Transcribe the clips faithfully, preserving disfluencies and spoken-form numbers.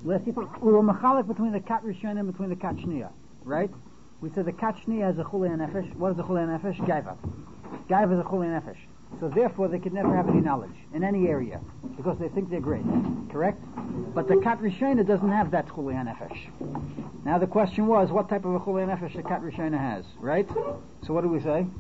Last year, we were machalik between the kat rishon and between the kat shniya, right? We said the kat shniya has a chulei nefesh. What is a chulei nefesh? Gaiva. Gaiva is a chulei nefesh. So therefore, they could never have any knowledge in any area because they think they're great. Correct? But the kat rishona doesn't have that chulei nefesh. Now the question was, what type of a chulei nefesh the kat rishona has, right? So what do we say?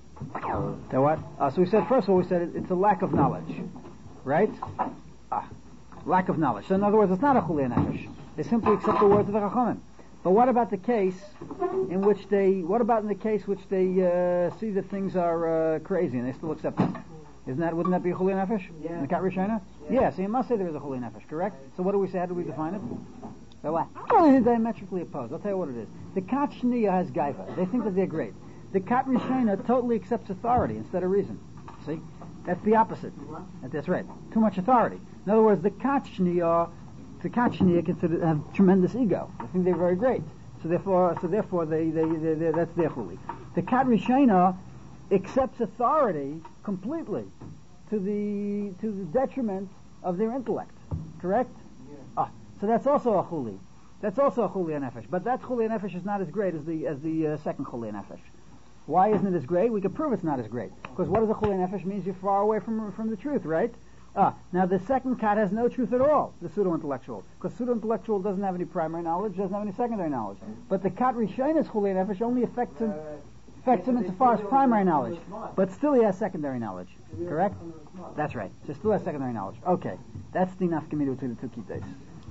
The what? Uh, so we said first of all, we said it, it's a lack of knowledge, right? Ah, lack of knowledge. So in other words, it's not a chulei nefesh. They simply accept the words of the chachamim. But what about the case in which they, what about in the case which they uh, see that things are uh, crazy and they still accept it? Isn't that, wouldn't that be a chulei nefesh? Yeah. In the kat rishona? Yeah. yeah, so you must say there is a chulei nefesh, correct? So what do we say, how do we define it? They're diametrically opposed. I'll tell you what it is. The kat shniya has gaiva. They think that they're great. The kat rishona totally accepts authority instead of reason. See? That's the opposite. That's right. Too much authority. In other words, the kat shniya The kat shniya consider have tremendous ego. They think they're very great. So therefore, so therefore, they, they, they, they that's their chuli. The kat rishona accepts authority completely to the to the detriment of their intellect. Correct? Yeah. Ah, so that's also a chuli. That's also a chuli nefesh. But that chuli nefesh is not as great as the as the uh, second chuli nefesh. Why isn't it as great? We can prove it's not as great. Because what does a chuli nefesh means? You're far away from from the truth, right? Ah, now the second kat has no truth at all, the pseudo-intellectual. Because pseudo-intellectual doesn't have any primary knowledge, doesn't have any secondary knowledge. But the kat rishona's chulei nefesh only affects him, affects him insofar as primary knowledge. But still he has secondary knowledge. Correct? That's right. So still has secondary knowledge. Okay. That's the nafkamina between the two kitais.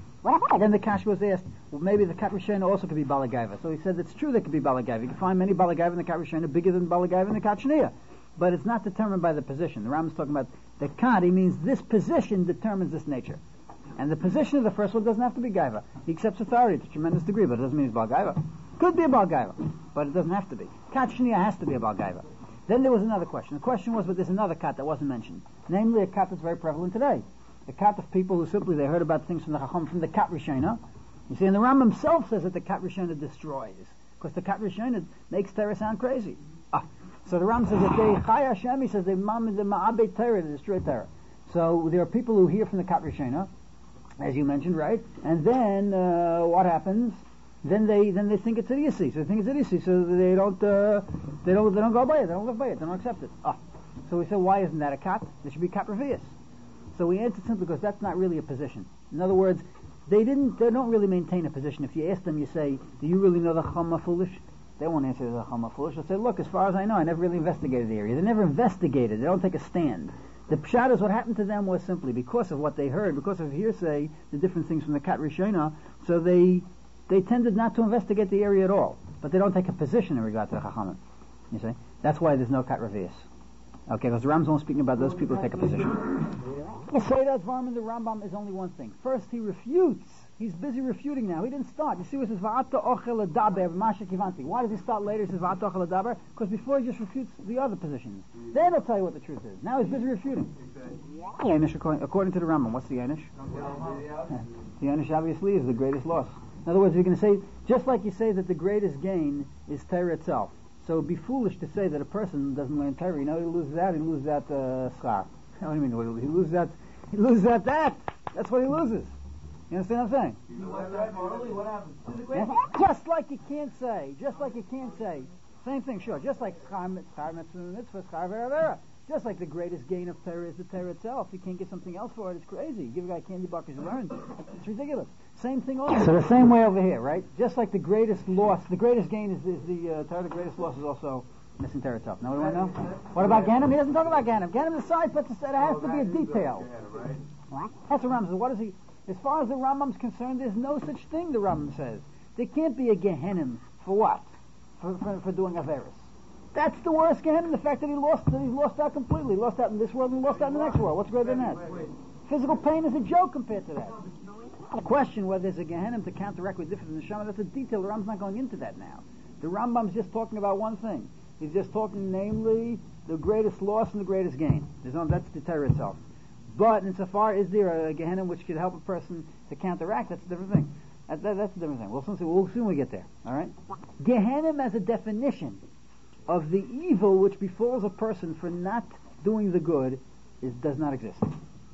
Then the kash was asked, well, maybe the kat rishona also could be balagaiva. So he said it's true there could be balagaiva. You can find many balagaiva in the kat rishona bigger than balagaiva in the kat shniya. But it's not determined by the position. The Ram is talking about the kat. He means this position determines this nature. And the position of the first one doesn't have to be gaiva. He accepts authority to a tremendous degree, but it doesn't mean he's bal gaiva. Could be a bal gaiva, but it doesn't have to be. Kat shniya has to be a bal gaiva. Then there was another question. The question was, but there's another kat that wasn't mentioned. Namely, a kat that's very prevalent today. A kat of people who simply, they heard about things from the chacham, from the kat rishona. You see, and the Ram himself says that the kat rishona destroys. Because the kat rishona makes Torah sound crazy. Ah. So the Ram says that they Chai Hashem, he says they mam the ma'abei Torah, they destroy Torah. So there are people who hear from the kat rishona, as you mentioned, right? And then uh, what happens? Then they then they think it's idiocy. So they think it's idiocy. So they don't uh, they don't they don't go by it. They don't live by it. They don't accept it. Ah. So we said, why isn't that a kat? There should be kat revius. So we answered simply because that's not really a position. In other words, they didn't they don't really maintain a position. If you ask them, you say, do you really know the chacham are foolish? They won't answer the chacham foolish. They'll say, look, as far as I know, I never really investigated the area. They never investigated. They don't take a stand. The pshat is what happened to them was simply because of what they heard, because of hearsay, the different things from the kat rishona, so they they tended not to investigate the area at all. But they don't take a position in regard to the chachamim. You see? That's why there's no kat revius. Okay, because the Rambam is speaking about those people who take a position. The Seidat Varman, the Rambam, is only one thing. First, he refutes. He's busy refuting now. He didn't start. You see what it says, Va'ata ochel adaber, Masha kivanti. Why does he start later? He says, Va'ata ochel adaber, because before he just refutes the other positions. Then he'll tell you what the truth is. Now he's busy refuting. Yainish, according, according to the Rambam, what's the Yainish? The Yainish, obviously, is the greatest loss. In other words, you're going to say, just like you say that the greatest gain is Torah itself. So it would be foolish to say that a person doesn't learn Torah. You know, he loses that, he loses that uh, schar. What do you mean? He loses that, he loses that, that. That's what he loses. You understand what I'm saying? What happens? Yeah? Just like you can't say, just like you can't say, same thing, sure, just like schar mitzvah, mitzvah, schar vera vera. Just like the greatest gain of Torah is the Torah itself. You can't get something else for it, it's crazy. You give a guy candy buckets to learn. It's ridiculous. Same thing also. So the same way over here, right? Just like the greatest loss, the greatest gain is, is the uh, Torah, the greatest loss is also missing Torah itself. Now, what do you want to know? What about Ganem? He doesn't talk about Ganem. Ganem decides, but it has to be a detail. What? That's what Rambam says. What is he? As far as the Rambam's concerned, there's no such thing, the Rambam says. There can't be a Gehenim. For what? For, for, for doing Averis. That's the worst Gehenim, the fact that he lost that he's lost out completely. He lost out in this world and lost out in the next world. What's greater than that? Physical pain is a joke compared to that. The question whether there's a Gehenim to counteract with different neshama, that's a detail. The Rambam's not going into that now. The Rambam's just talking about one thing. He's just talking, namely, the greatest loss and the greatest gain. There's no, that's the Torah itself. But insofar is there a Gehenna which could help a person to counteract, that's a different thing. That, that, that's a different thing. We'll soon see. We'll soon we get there. All right. Gehenna as a definition of the evil which befalls a person for not doing the good is does not exist.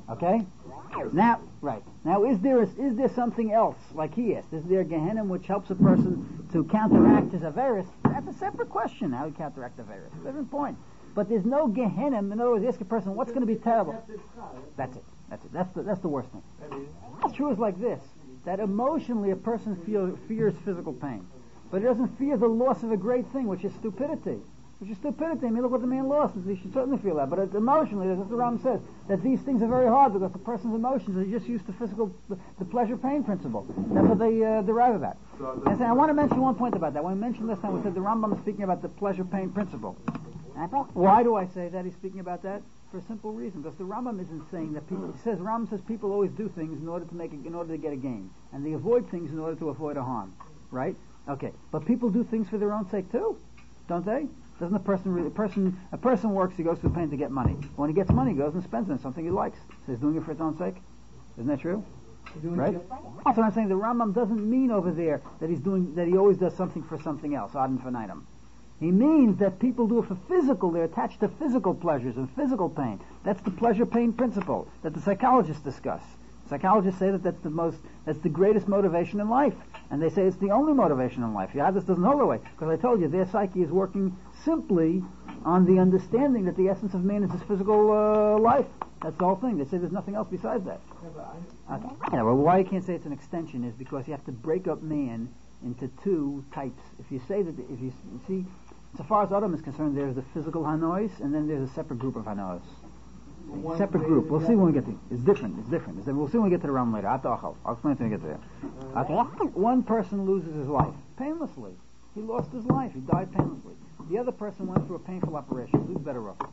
Okay? Now, right. Now, is there a, is there something else, like he asked? Is there a Gehenna which helps a person to counteract his Averis? That's a separate question, how you counteract Averis. Different point. But there's no Gehenna. In other words, ask a person, what's going to be terrible? That's it. That's it. That's the, that's the worst thing. The truth is like this, that emotionally a person feel, fears physical pain. But he doesn't fear the loss of a great thing, which is stupidity. Which is stupidity. I mean, look what the man lost. He should certainly feel that. But it, emotionally, that's what the Ram says, that these things are very hard because the person's emotions are just used to physical, the, the pleasure-pain principle. That's what they uh, derive about. And so I want to mention one point about that. When we mentioned last time, we said the Rambam is speaking about the pleasure-pain principle. Why do I say that he's speaking about that? For a simple reason, because the Rambam isn't saying that people. He says Rambam says people always do things in order to make a, in order to get a gain, and they avoid things in order to avoid a harm. Right? Okay, but people do things for their own sake too, don't they? Doesn't a person really, a person a person works, he goes through pain to get money. When he gets money, he goes and spends it on something he likes. So he's doing it for its own sake. Isn't that true? Right? That's what I'm saying. The Rambam doesn't mean over there that he's doing that he always does something for something else, ad infinitum. He means that people do it for physical, they're attached to physical pleasures and physical pain. That's the pleasure-pain principle that the psychologists discuss. Psychologists say that that's the most, that's the greatest motivation in life. And they say it's the only motivation in life. Yeah, this doesn't hold that way. Because I told you, their psyche is working simply on the understanding that the essence of man is his physical uh, life. That's the whole thing. They say there's nothing else besides that. Okay. Yeah, well, why you can't say it's an extension is because you have to break up man into two types. If you say that, if you, you see, so far as Adam is concerned, there's the physical Hanois, and then there's a separate group of Hanois. Separate group. We'll see when we get to. It's different. It's different. It's, we'll see when we get to the Ram later. I'll explain it when we get there. Okay. One person loses his life painlessly. He lost his life. He died painlessly. The other person went through a painful operation. Who's better off?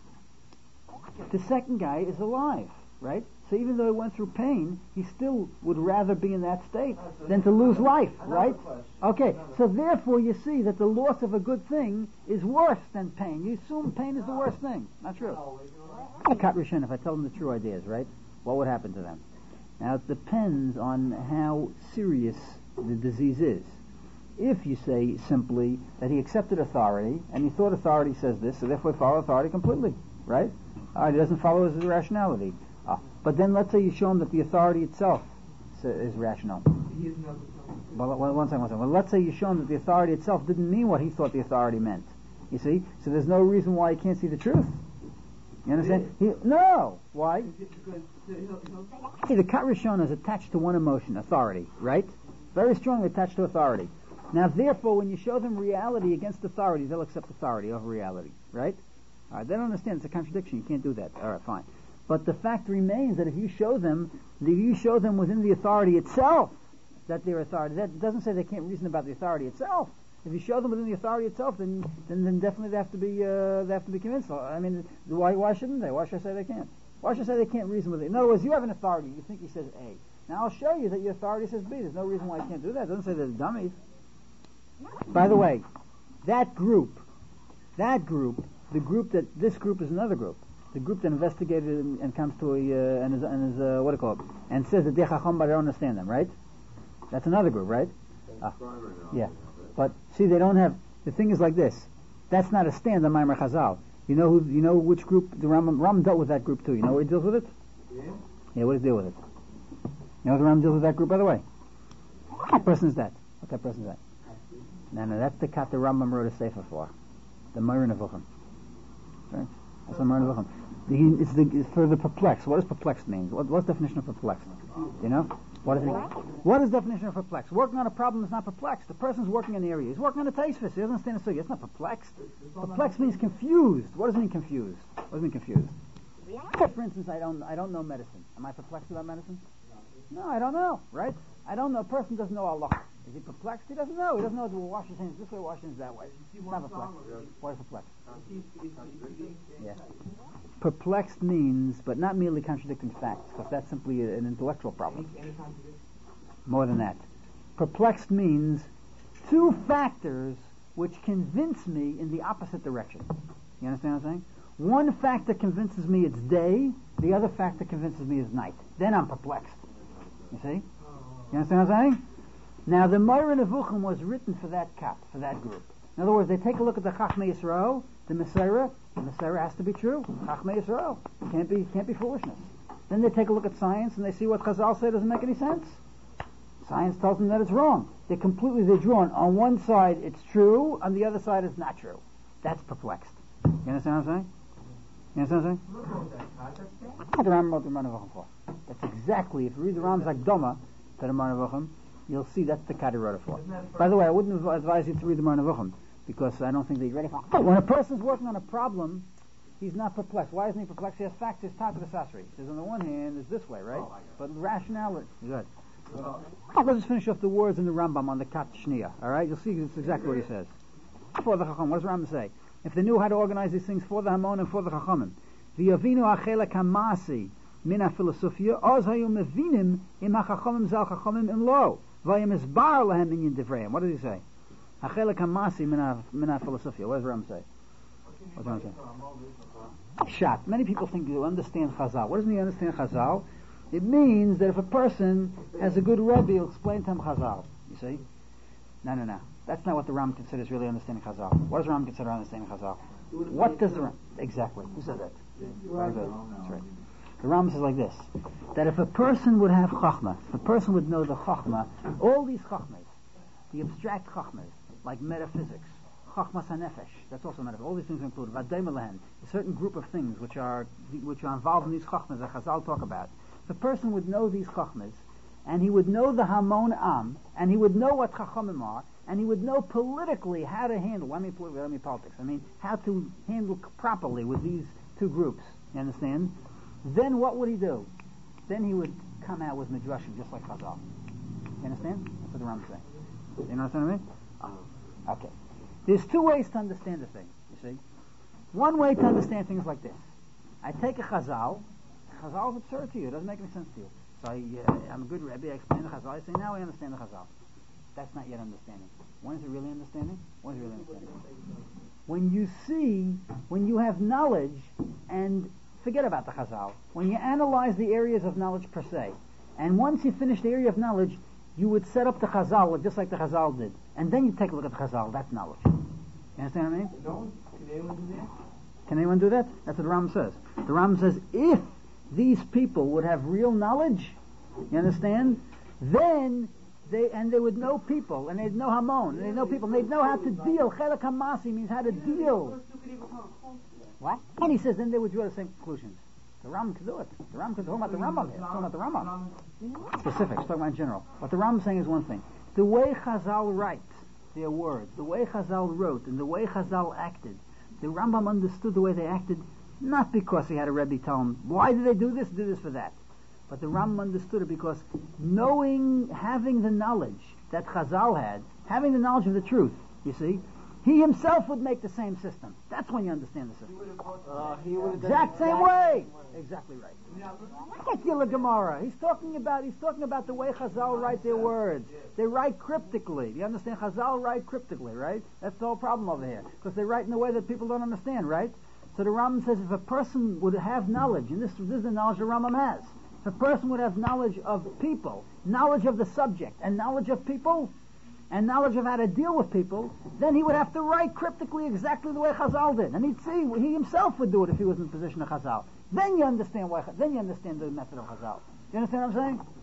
The second guy is alive, right? So even though he went through pain, he still would rather be in that state than to lose life, right? Okay, so therefore you see that the loss of a good thing is worse than pain. You assume pain is the worst thing. Not true. Kat Rishon, if I tell them the true ideas, right? What would happen to them? Now it depends on how serious the disease is. If you say simply that he accepted authority, and he thought authority says this, so therefore follow authority completely, right? All right, he doesn't follow his rationality. Uh, but then let's say you show him that the authority itself is rational. Well, one, one second, one second. Well, let's say you show him that the authority itself didn't mean what he thought the authority meant. You see? So there's no reason why he can't see the truth. You understand? He, no! Why? See, the Kat Rishon is attached to one emotion, authority, right? Very strongly attached to authority. Now, therefore, when you show them reality against authority, they'll accept authority over reality, right? All right, they don't understand. It's a contradiction. You can't do that. All right, fine. But the fact remains that if you show them, if you show them within the authority itself that they're authority, that doesn't say they can't reason about the authority itself. If you show them within the authority itself, then then, then definitely they have to be uh, they have to be convinced. I mean, why why shouldn't they? Why should I say they can't? Why should I say they can't reason with it? In other words, you have an authority. You think he says A. Now I'll show you that your authority says B. There's no reason why you can't do that. It doesn't say they're dummies. By the way, that group, that group, the group that this group is another group. The group that investigated and, and comes to a uh, and is, and is uh, what do you call it, and says that they're chacham, but I don't understand them, right? That's another group, right? Uh, yeah, but see, they don't have. The thing is like this. That's not a stand on Maimer Chazal. You know who? You know which group? The Rambam, Rambam dealt with that group too. You know where he deals with it? Yeah. Yeah, what does he deal with it? You know the Rambam deals with that group, by the way. What person is that? What type of person is that? No, no, that's the cat the Rambam wrote a sefer for, the Moreh Nevuchim. Right? That's the Moreh Nevuchim. The, it's, the, it's for the perplexed. What does perplexed mean? What, what's the definition of perplexed? You know? What is it? What is the definition of perplexed? Working on a problem is not perplexed. The person's working in an area. He's working on a taste fist. He doesn't understand the sugi. It's not perplexed. Perplexed means confused. What does it mean confused? What does it mean confused? For instance, I don't I don't know medicine. Am I perplexed about medicine? No, I don't know, right? I don't know. A person doesn't know Allah. Is he perplexed? He doesn't know. He doesn't know to wash his hands this way, wash his hands that way. He's not perplexed. What is perplexed? Yeah. Perplexed means, but not merely contradicting facts, because that's simply an intellectual problem. More than that. Perplexed means two factors which convince me in the opposite direction. You understand what I'm saying? One factor convinces me it's day, the other factor convinces me it's night. Then I'm perplexed. You see? You understand what I'm saying? Now, the Moreh Nevuchim was written for that cat, for that group. In other words, they take a look at the Chachmei Yisrael, the Mesorah. The Mesorah has to be true. Chachmei Yisrael can't be can't be foolishness. Then they take a look at science and they see what Chazal say doesn't make any sense. Science tells them that it's wrong. They're completely, they're drawn. On one side it's true, on the other side it's not true. That's perplexed. You understand what I'm saying? You understand what I'm saying? What the Rambam wrote the Moreh Nevuchim for. That's exactly, if you read the Rambam's Akdama to the Moreh Nevuchim, you'll see that's the cut he wrote it for. By the way, I wouldn't advise you to read the Moreh Nevuchim, because I don't think that you're ready for it. When a person's working on a problem, he's not perplexed. Why isn't he perplexed? He has facts. His talk of the Sasri. He says on the one hand, it's this way, right? But rationality. Good. Let's just finish off the words in the Rambam on the Kat Shniya. All right? You'll see it's exactly what he says. For the Chacham, what does Rambam say? If they knew how to organize these things for the Hamon and for the Chachamim, v'yavinu achelak hamasi min hafilosofia, oz hayu mevinim im hachachamim zal chachamim im lo, v'ayim isbar lahem inyan divrayim. What does he say? Achelak hamasi min hafilosofia. What does Rambam say? What's Rambam say? Shot. Many people think you understand Chazal. What does mean understand Chazal? It means that if a person has a good Rebbe, he'll explain to him Chazal. You see? No, no, no. That's not what the Ram considers really understanding Chazal. What does the Ram consider understanding Chazal? What does the Ram... Exactly. Who said that? Very good. That's right. The Ram says like this, that if a person would have Chachma, if a person would know the Chachma, all these Chachmas, the abstract Chachmas, like metaphysics, Chachmas HaNefesh, that's also metaphysics, all these things are included, Vadei Melahen, a certain group of things which are which are involved in these Chachmas that Chazal talk about. If a person would know these Chachmas, and he would know the Hamon Am, and he would know what Chachamim are, and he would know politically how to handle, I mean, I mean politics, I mean how to handle properly with these two groups, you understand? Then what would he do? Then he would come out with Midrashim just like Chazal. You understand? That's what the Rambam is saying. You understand what I mean? Oh. Okay. There's two ways to understand the thing, you see. One way to understand things like this. I take a Chazal, Chazal is absurd to you, it doesn't make any sense to you. So I, uh, I'm a good Rebbe, I explain the Chazal, I say, now I understand the Chazal. That's not yet understanding. When is it really understanding? When is it really understanding? When you see, when you have knowledge, and forget about the Chazal, when you analyze the areas of knowledge per se, and once you finish the area of knowledge, you would set up the Chazal just like the Chazal did, and then you take a look at the Chazal, that's knowledge. You understand what I mean? No? Can anyone do that? Can anyone do that? That's what the Ram says. The Ram says, if these people would have real knowledge, you understand, then they, and they would know people, and they'd know Hamon, and they'd know people, and they'd know how to deal. Chelak Hamasi means how to deal. What? And he says, then they would draw the same conclusions. The Ram can do it. The Ram can talk about the Rambam here. Talking about the Rambam. Specifics, talking about in general. What the Ram is saying is one thing. The way Chazal write their words, the way Chazal wrote, and the way Chazal acted, the Rambam understood the way they acted, not because he had a Rebbe tell him, why did they do this, do this for that. But the Rambam understood it because knowing, having the knowledge that Chazal had, having the knowledge of the truth, you see, he himself would make the same system. That's when you understand the system. Uh, he would have exact same way. Exactly right. Particular Gemara. He's talking about. He's talking about the way Chazal write their words. They write cryptically. You understand? Chazal write cryptically, right? That's the whole problem over here because they write in a way that people don't understand, right? So the Rambam says if a person would have knowledge, and this, this is the knowledge the Rambam has. If a person would have knowledge of people, knowledge of the subject, and knowledge of people, and knowledge of how to deal with people, then he would have to write cryptically exactly the way Chazal did. And he'd see, he himself would do it if he was in the position of Chazal. Then you understand why, then you understand the method of Chazal. You understand what I'm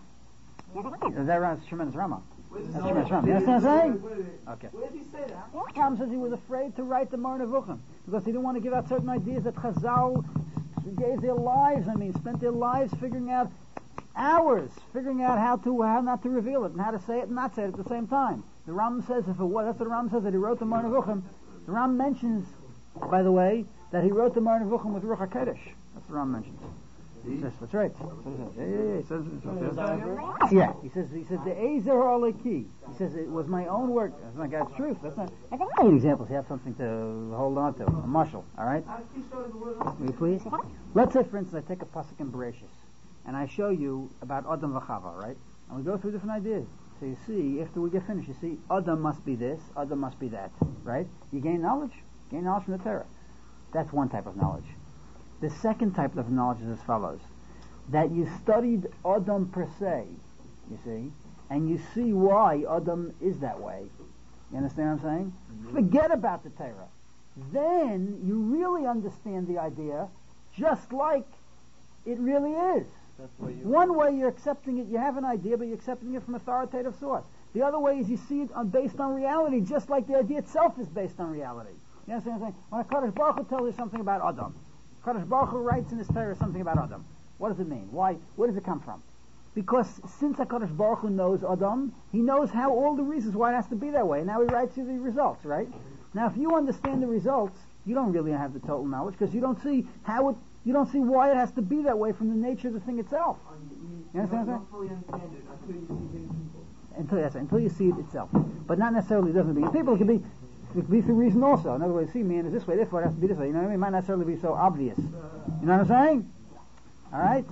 saying? That's a tremendous Rama. That's tremendous Rama. You understand what I'm saying? Okay. Where did he say that? Rambam says he was afraid to write the Moreh Nevuchim because he didn't want to give out certain ideas that Chazal gave their lives, I mean, spent their lives figuring out hours figuring out how to how not to reveal it and how to say it and not say it at the same time. The Ram says if it was, that's what the Ram says that he wrote the Moreh Nevuchim. The Ram mentions, by the way, that he wrote the Moreh Nevuchim with Ruach HaKodesh. That's what the Ram mentions. He says, that's right. Yeah, yeah, yeah. He says, he says, yeah. He says, he says, the Ezer Aleki. He says, it was my own work. That's not God's truth. That's not. I can give you examples. You have something to hold on to. A marshal. All right. Will you please? Let's say, for instance, I take a pasuk in Bereshis, and I show you about Adam v'Chava, right? And we go through different ideas. So you see, after we get finished, you see, Adam must be this, Adam must be that, right? You gain knowledge. Gain knowledge from the Torah. That's one type of knowledge. The second type of knowledge is as follows. That you studied Adam per se, you see, and you see why Adam is that way. You understand what I'm saying? Mm-hmm. Forget about the Torah. Then you really understand the idea, just like it really is. That's why you. One way you're accepting it, you have an idea, but you're accepting it from authoritative source. The other way is you see it on, based on reality, just like the idea itself is based on reality. You understand what I'm saying? When a Kadosh Baruch Hu tells you something about Adam, Kadosh Baruch Hu writes in his Torah something about Adam. What does it mean? Why? Where does it come from? Because since HaKadosh Baruch Hu knows Adam, he knows how all the reasons why it has to be that way. And now he writes you the results, right? Now, if you understand the results, you don't really have the total knowledge because you don't see how it, you don't see why it has to be that way from the nature of the thing itself. You, You understand you what I'm don't fully understand it until you see things people. Until yes, until you see it itself, but not necessarily doesn't be. People can be. It could be through reason also. In other words, see, man is this way, therefore it has to be this way. You know what I mean? It might not necessarily be so obvious. You know what I'm saying? All right.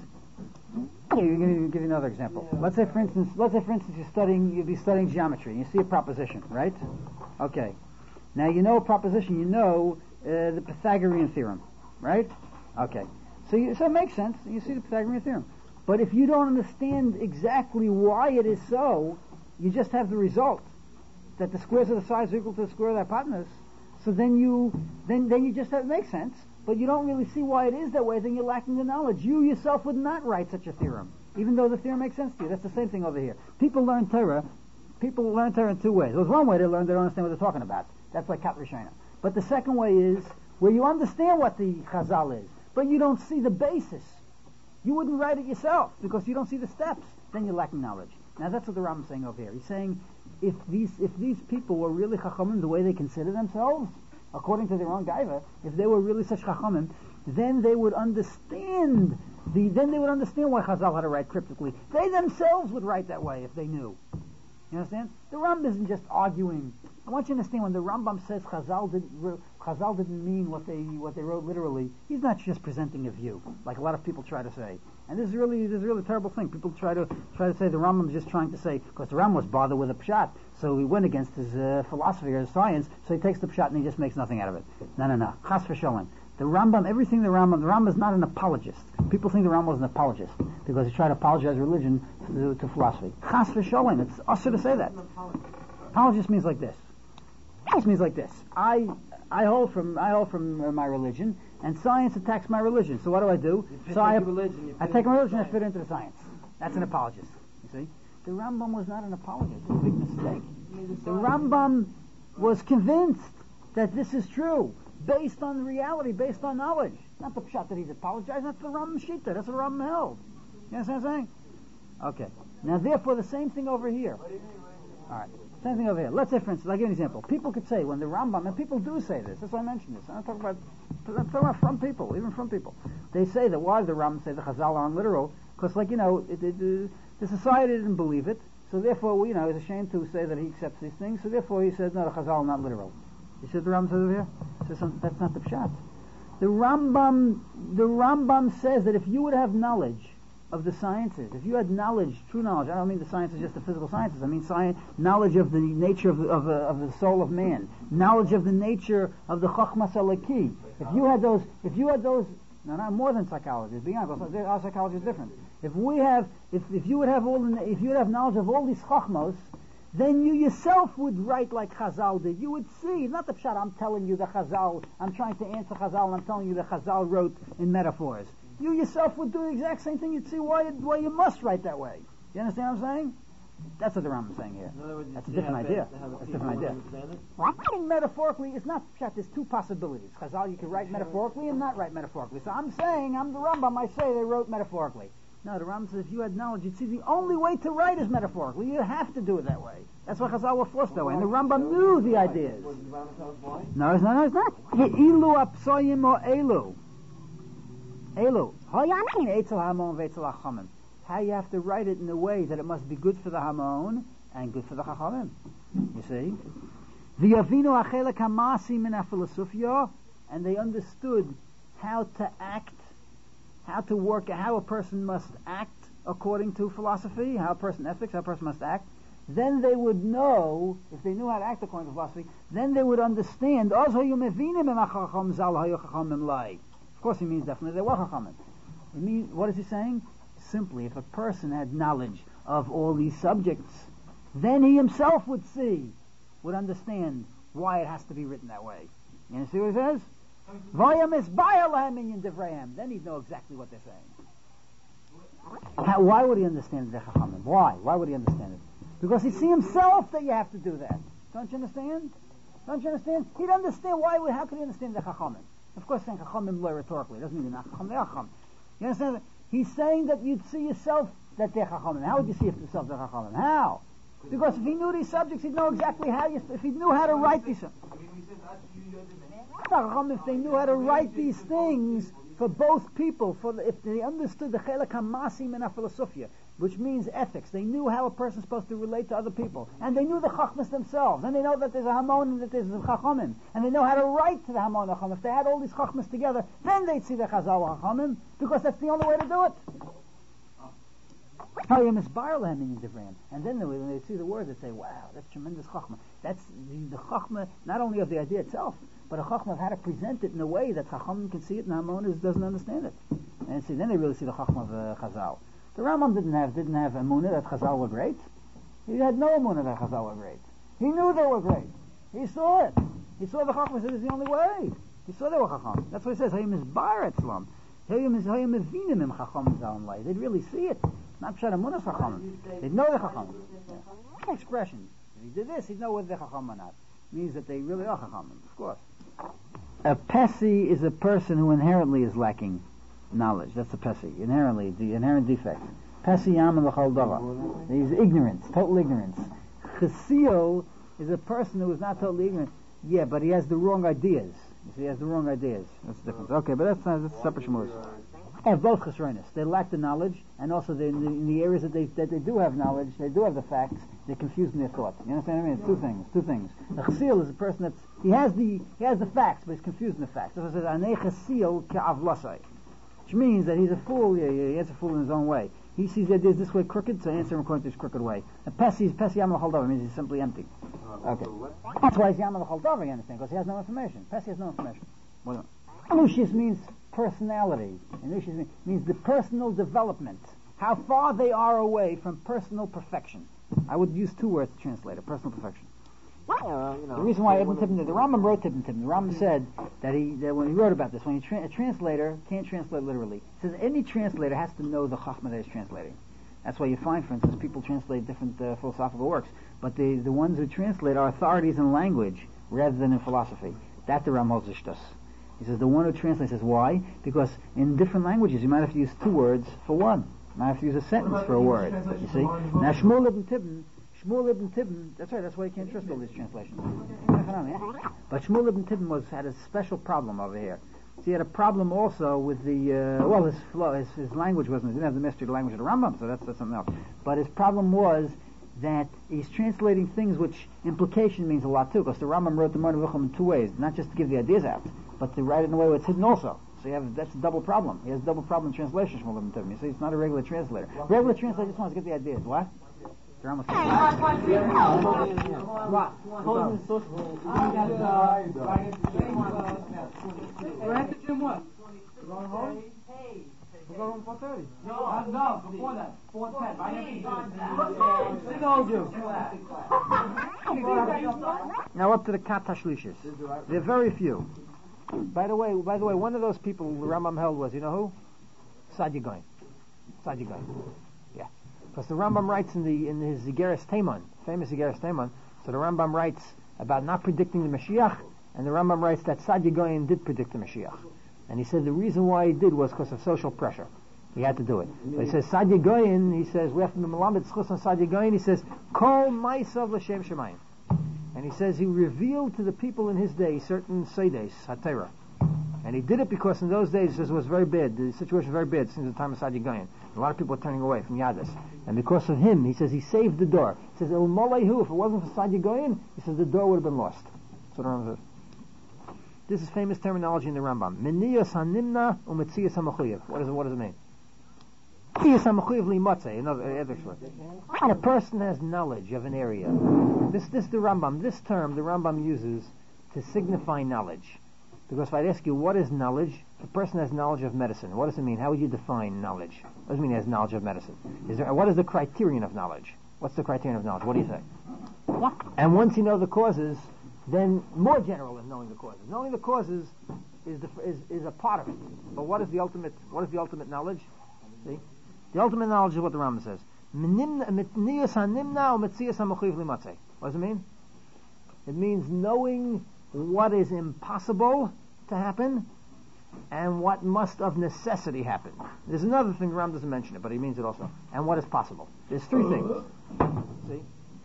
Here, you give you give you another example. Yeah. Let's say, for instance, let's say, for instance, you're studying, you'll be studying geometry, and you see a proposition, right? Okay. Now you know a proposition. You know uh, the Pythagorean theorem, right? Okay. So, you, so it makes sense. You see the Pythagorean theorem. But if you don't understand exactly why it is so, you just have the result that the squares of the sides are equal to the square of the hypotenuse. So then you, then then you just have, it makes sense. But you don't really see why it is that way, then you're lacking the knowledge. You yourself would not write such a theorem, even though the theorem makes sense to you. That's the same thing over here. People learn Torah, people learn Torah in two ways. There's one way they learn, they don't understand what they're talking about. That's like Kat Rishona. But the second way is where you understand what the Chazal is, but you don't see the basis. You wouldn't write it yourself because you don't see the steps. Then you're lacking knowledge. Now that's what the Rambam is saying over here. He's saying if these if these people were really Chachamim the way they consider themselves, according to their own gaiva, if they were really such chachamim, then they would understand the. Then they would understand why Chazal had to write cryptically. They themselves would write that way if they knew. You understand? The Rambam isn't just arguing. I want you to understand when the Rambam says Chazal didn't Chazal didn't mean what they what they wrote literally. He's not just presenting a view, like a lot of people try to say. And this is really this is really a terrible thing. People try to try to say the Rambam is just trying to say because the Rambam was bothered with a pshat, so he went against his uh, philosophy or his science, so he takes the pshat and he just makes nothing out of it. No, no, no. Chas v'sholem. The Rambam, everything the Rambam, the Rambam is not an apologist. People think the Rambam was an apologist because he tried to apologize religion to, to philosophy. Chas v'sholem. It's usher to say that. Apologist means like this. It means like this. I I hold from I hold from uh, my religion, and science attacks my religion. So what do I do? You so I religion, you I take my religion and I fit it into the science. That's an apologist. You see, the Rambam was not an apologist. It's a big mistake. The Rambam was convinced that this is true, based on reality, based on knowledge. Not the pshat that he's apologizing. That's the Rambam shita. That's what Rambam held. You know what I'm saying? Okay. Now, therefore, the same thing over here. All right. Same thing over here. Let's say, for instance, I'll give you an example. People could say, when the Rambam, and people do say this, that's why I mentioned this. I'm not talking about, I'm talking about from people, even from people. They say that why did the Rambam say the Chazal are unliteral? Because, like, you know, it, it, uh, the society didn't believe it, so therefore, we, you know, he's ashamed to say that he accepts these things, so therefore he says, no, the Chazal are not literal. You see what the Rambam says over here? Says some, that's not the pshat. The Rambam, the Rambam says that if you would have knowledge of the sciences, if you had knowledge, true knowledge, I don't mean the sciences just the physical sciences, I mean science, knowledge of the nature of the, of, uh, of the soul of man, knowledge of the nature of the Chochmas Elokei. If you had those, if you had those, no, not more than psychology, beyond, our psychology is different. If we have, if, if you would have all, the, if you would have knowledge of all these Chochmos, then you yourself would write like Chazal did. You would see, not the pshat, I'm telling you the Chazal, I'm trying to answer Chazal, and I'm telling you the Chazal wrote in metaphors. You yourself would do the exact same thing. You'd see why it, why you must write that way. You understand what I'm saying? That's what the Rambam is saying here. Words, That's a different idea. That's a different idea. Writing metaphorically is not pshat. There's two possibilities. Chazal, you can write metaphorically and not write metaphorically. So I'm saying, I'm the Rambam, I say they wrote metaphorically. No, the Rambam says if you had knowledge, you'd see the only way to write is metaphorically. You have to do it that way. That's why Chazal were forced that way. And the Rambam knew the ideas. No, it's not. No, it's not. Ilu apsoyim or elu. Elu. How you have to write it in a way that it must be good for the Hamon and good for the Chachamim. You see? V'yavinu achelek hamasi min ha-filosofia, and they understood how to act, how to work, how a person must act according to philosophy, how a person ethics, how a person must act. Then they would know, if they knew how to act according to philosophy, then they would understand. Of course, he means definitely they were Chachamim. It means, what is he saying? Simply, if a person had knowledge of all these subjects, then he himself would see, would understand why it has to be written that way. You see what he says? Then he'd know exactly what they're saying. How, why would he understand the Chachamim? Why? Why would he understand it? Because he see himself that you have to do that. Don't you understand? Don't you understand? He'd understand why. Would, how could he understand the Chachamim? Of course, saying Chachamim loy rhetorically doesn't mean they're not Chacham. They're Chacham. You understand? He's saying that you'd see yourself that they're Chachamim. How would you see yourself they're Chachamim? How? Because if he knew these subjects, he'd know exactly how. You, if he knew how to write these. If they knew how to write these things for both people, for the, if they understood the Chelek HaMasi min HaPhilosophia, which means ethics, they knew how a person's supposed to relate to other people, and they knew the Chachmas themselves, and they know that there's a Hamon and that there's a Chachamim, and they know how to write to the Hamon and Chachamim. If they had all these Chachmas together, then they'd see the Chazal Chachamim, because that's the only way to do it. And then they, when they see the words, they say, wow, that's tremendous Chachma. That's the, the Chachma, not only of the idea itself, but a Chachma of how to present it in a way that Chacham can see it and Hamon doesn't understand it. And see, then they really see the Chachma of uh, Chazal. The Rambam didn't have didn't have Emunah that Chazal were great. He had no Emunah that Chazal were great. He knew they were great. He saw it. He saw the Chachma said it's the only way. He saw they were Chacham. That's what he says. Hayim is bar etzlam. Hayim is hayim evinim im Chacham zalmai. They'd really see it. Not pshat Emunah Chacham. They'd know the Chacham. Yeah. Expression. If he did this, he'd know whether they're Chacham or not. It means that they really are Chacham, of course. A Pesi is a person who inherently is lacking knowledge. That's the Pesi. Inherently, the inherent defect. Pesi yam l'chol davar. He's ignorance, total ignorance. Chesio is a person who is not totally ignorant. Yeah, but he has the wrong ideas. You see, he has the wrong ideas. That's the difference. Okay, but that's not, that's a separate shmuz. And both chesroinus. They lack the knowledge, and also they, in, the, in the areas that they that they do have knowledge, they do have the facts. They're confused in their thought. You understand what I mean? It's two things. Two things. The chesil is a person that's he has the he has the facts, but he's confused in the facts. So it says anei chesil ke'avlasai, which means that he's a fool. Yeah, yeah, he's a fool in his own way. He sees that there's this way crooked, so answer him according to his crooked way. And pesi is pesi yam l'chol davar means he's simply empty. Okay, that's why he's yam l'chol davar. You understand? Because he has no information. Pesi has no information. Well, Lucius means personality. And Lucius means, means the personal development. How far they are away from personal perfection. I would use two words to translate it. Personal perfection. Uh, you know, the reason why Ibn Tibn, the Rambam wrote Ibn Tibn, the Rambam said that he that when he wrote about this, when he tra- a translator can't translate literally. He says any translator has to know the Chachma that he's translating. That's why you find, for instance, people translate different uh, philosophical works, but the the ones who translate are authorities in language rather than in philosophy. That the Rambam holds ishtas. He says the one who translates says why? Because in different languages you might have to use two words for one. You might have to use a sentence for a word. You see? Now Shmuel ibn Tibn, Shmuel ibn Tibn, that's right, that's why you can't trust all these translations. But Shmuel ibn Tibn was had a special problem over here. So he had a problem also with the, uh, well his flow, his, his language wasn't, he didn't have the mystery of the language of the Rambam, so that's, that's something else. But his problem was that he's translating things which implication means a lot too, because the Rambam wrote the Moreh Nevuchim in two ways, not just to give the ideas out, but to write it in a way where it's hidden also. So you have, that's a double problem. He has a double problem in translation, Shmuel ibn Tibn. You see, it's not a regular translator. Regular translator just wants to get the ideas. What? You're almost We're at the gym what? We're going home? We're going home four thirty. No, no, before that. four ten. I told you. Now up to the Kat Tashlishis. There are very few. By the way, by the way, one of those people the Rambam held was, you know who? Saadia Gaon. Saadia Gaon. Yeah. Because the Rambam writes in the in his Zigeres Taimon, famous Zigeres Taimon, so the Rambam writes about not predicting the Mashiach, and the Rambam writes that Saadia Gaon did predict the Mashiach. And he said the reason why he did was because of social pressure. He had to do it. But he says, Saadia Gaon, he says, we have to be Melamed Tzchus on Saadia Gaon, he says, Kol Maisav L'Shem Shemayim. And he says he revealed to the people in his day certain Seides, HaTorah. And he did it because in those days, he says, it was very bad. The situation was very bad since the time of Saadia Gaon. A lot of people were turning away from Yadis. And because of him, he says, he saved the door. He says, El Molehu, if it wasn't for Saadia Gaon, he says, the door would have been lost. That's what the Rambam says. This is famous terminology in the Rambam. Meniyas hanimna umetzias hamachuyev. What does it, what does it mean? Meniyas hamachuyev limatzeh. Another other word. When a person has knowledge of an area, this this the Rambam. This term the Rambam uses to signify knowledge. Because if I'd ask you what is knowledge, a person has knowledge of medicine. What does it mean? How would you define knowledge? What does it mean he has knowledge of medicine? Is there what is the criterion of knowledge? What's the criterion of knowledge? What do you think? And once you know the causes, then more general than knowing the causes. Knowing the causes is the, is is a part of it. But what is the ultimate? What is the ultimate knowledge? See, The ultimate knowledge is what the Rambam says. What does it mean? It means knowing what is impossible to happen and what must of necessity happen. There's another thing, the Rambam doesn't mention it, but he means it also. And what is possible. There's three things. See?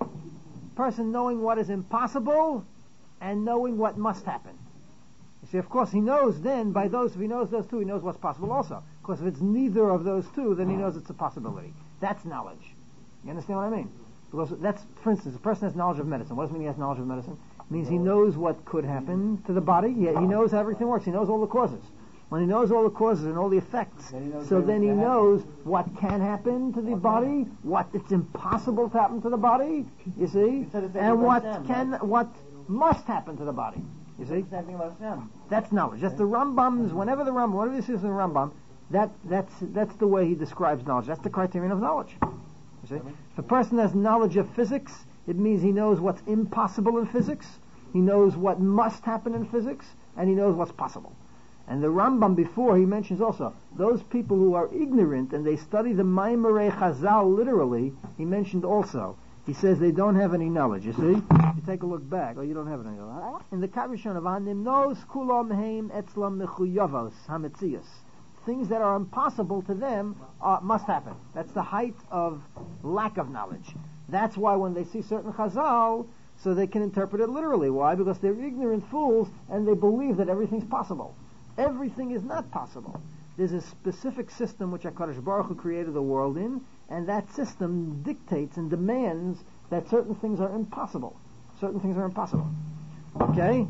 Person knowing what is impossible and knowing what must happen. You see, of course, he knows then, by those, if he knows those two, he knows what's possible also. Because if it's neither of those two, then he knows it's a possibility. That's knowledge. You understand what I mean? Because that's, for instance, a person has knowledge of medicine. What does it mean he has knowledge of medicine? It means he knows what could happen to the body. He, he knows how everything works. He knows all the causes. When he knows all the causes and all the effects, then so then he knows what can happen to the okay. body, what it's impossible to happen to the body, you see, and what Hashem, can, right? what must happen to the body. You see? That's knowledge. That's the Rambam's, whenever the Rambam, whatever this is in the Rambam, that, that's, that's the way he describes knowledge. That's the criterion of knowledge. You see? If a person has knowledge of physics, it means he knows what's impossible in physics, he knows what must happen in physics, and he knows what's possible. And the Rambam before, he mentions also, those people who are ignorant and they study the Maimarei Chazal literally, he mentioned also, he says they don't have any knowledge, you see? You take a look back, oh, you don't have any knowledge. In the Kavrishon of Anim, knows kulam heim etzlam mechuyavos hametzias. Things that are impossible to them uh, must happen. That's the height of lack of knowledge. That's why when they see certain Chazal, so they can interpret it literally. Why? Because they're ignorant fools and they believe that everything's possible. Everything is not possible. There's a specific system which HaKadosh Baruch Hu created the world in, and that system dictates and demands that certain things are impossible. Certain things are impossible. Okay?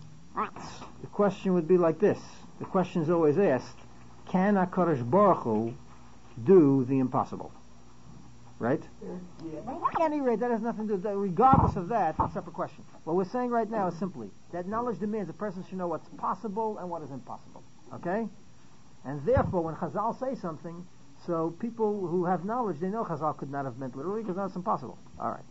The question would be like this. The question is always asked, can HaKadosh Baruch Hu do the impossible? Right? Yeah. At any rate, that has nothing to do with that. Regardless of that, it's a separate question. What we're saying right now is simply that knowledge demands a person should know what's possible and what is impossible. Okay? And therefore, when Chazal say something, so people who have knowledge, they know Chazal could not have meant literally because that's impossible. All right.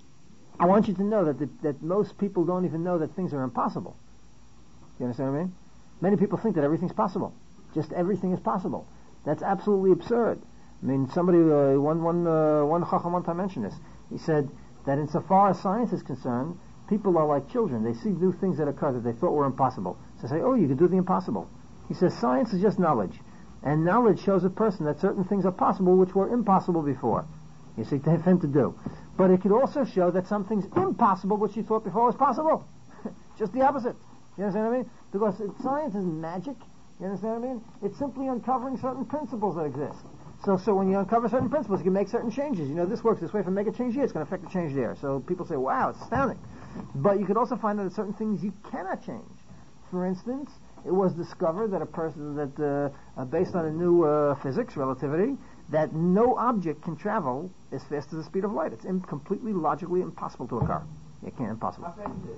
I want you to know that the, that most people don't even know that things are impossible. You understand what I mean? Many people think that everything's possible. Just everything is possible. That's absolutely absurd. I mean, somebody, uh, one, one, uh, one Chacham one time mentioned this. He said that insofar as science is concerned, people are like children. They see new things that occur that they thought were impossible. So they say, oh, you can do the impossible. He says science is just knowledge. And knowledge shows a person that certain things are possible which were impossible before. You see, to him to do. But it could also show that something's impossible which you thought before was possible. Just the opposite. You understand what I mean? Because it, science isn't magic. You understand what I mean? It's simply uncovering certain principles that exist. So, so when you uncover certain principles, you can make certain changes. You know, this works this way. If I make a change here, it's going to affect the change there. So people say, wow, it's astounding. But you could also find out that certain things you cannot change. For instance, it was discovered that a person, that uh, uh, based on a new uh, physics, relativity, that no object can travel as fast as the speed of light. It's im- completely logically impossible to occur. It can't, impossible.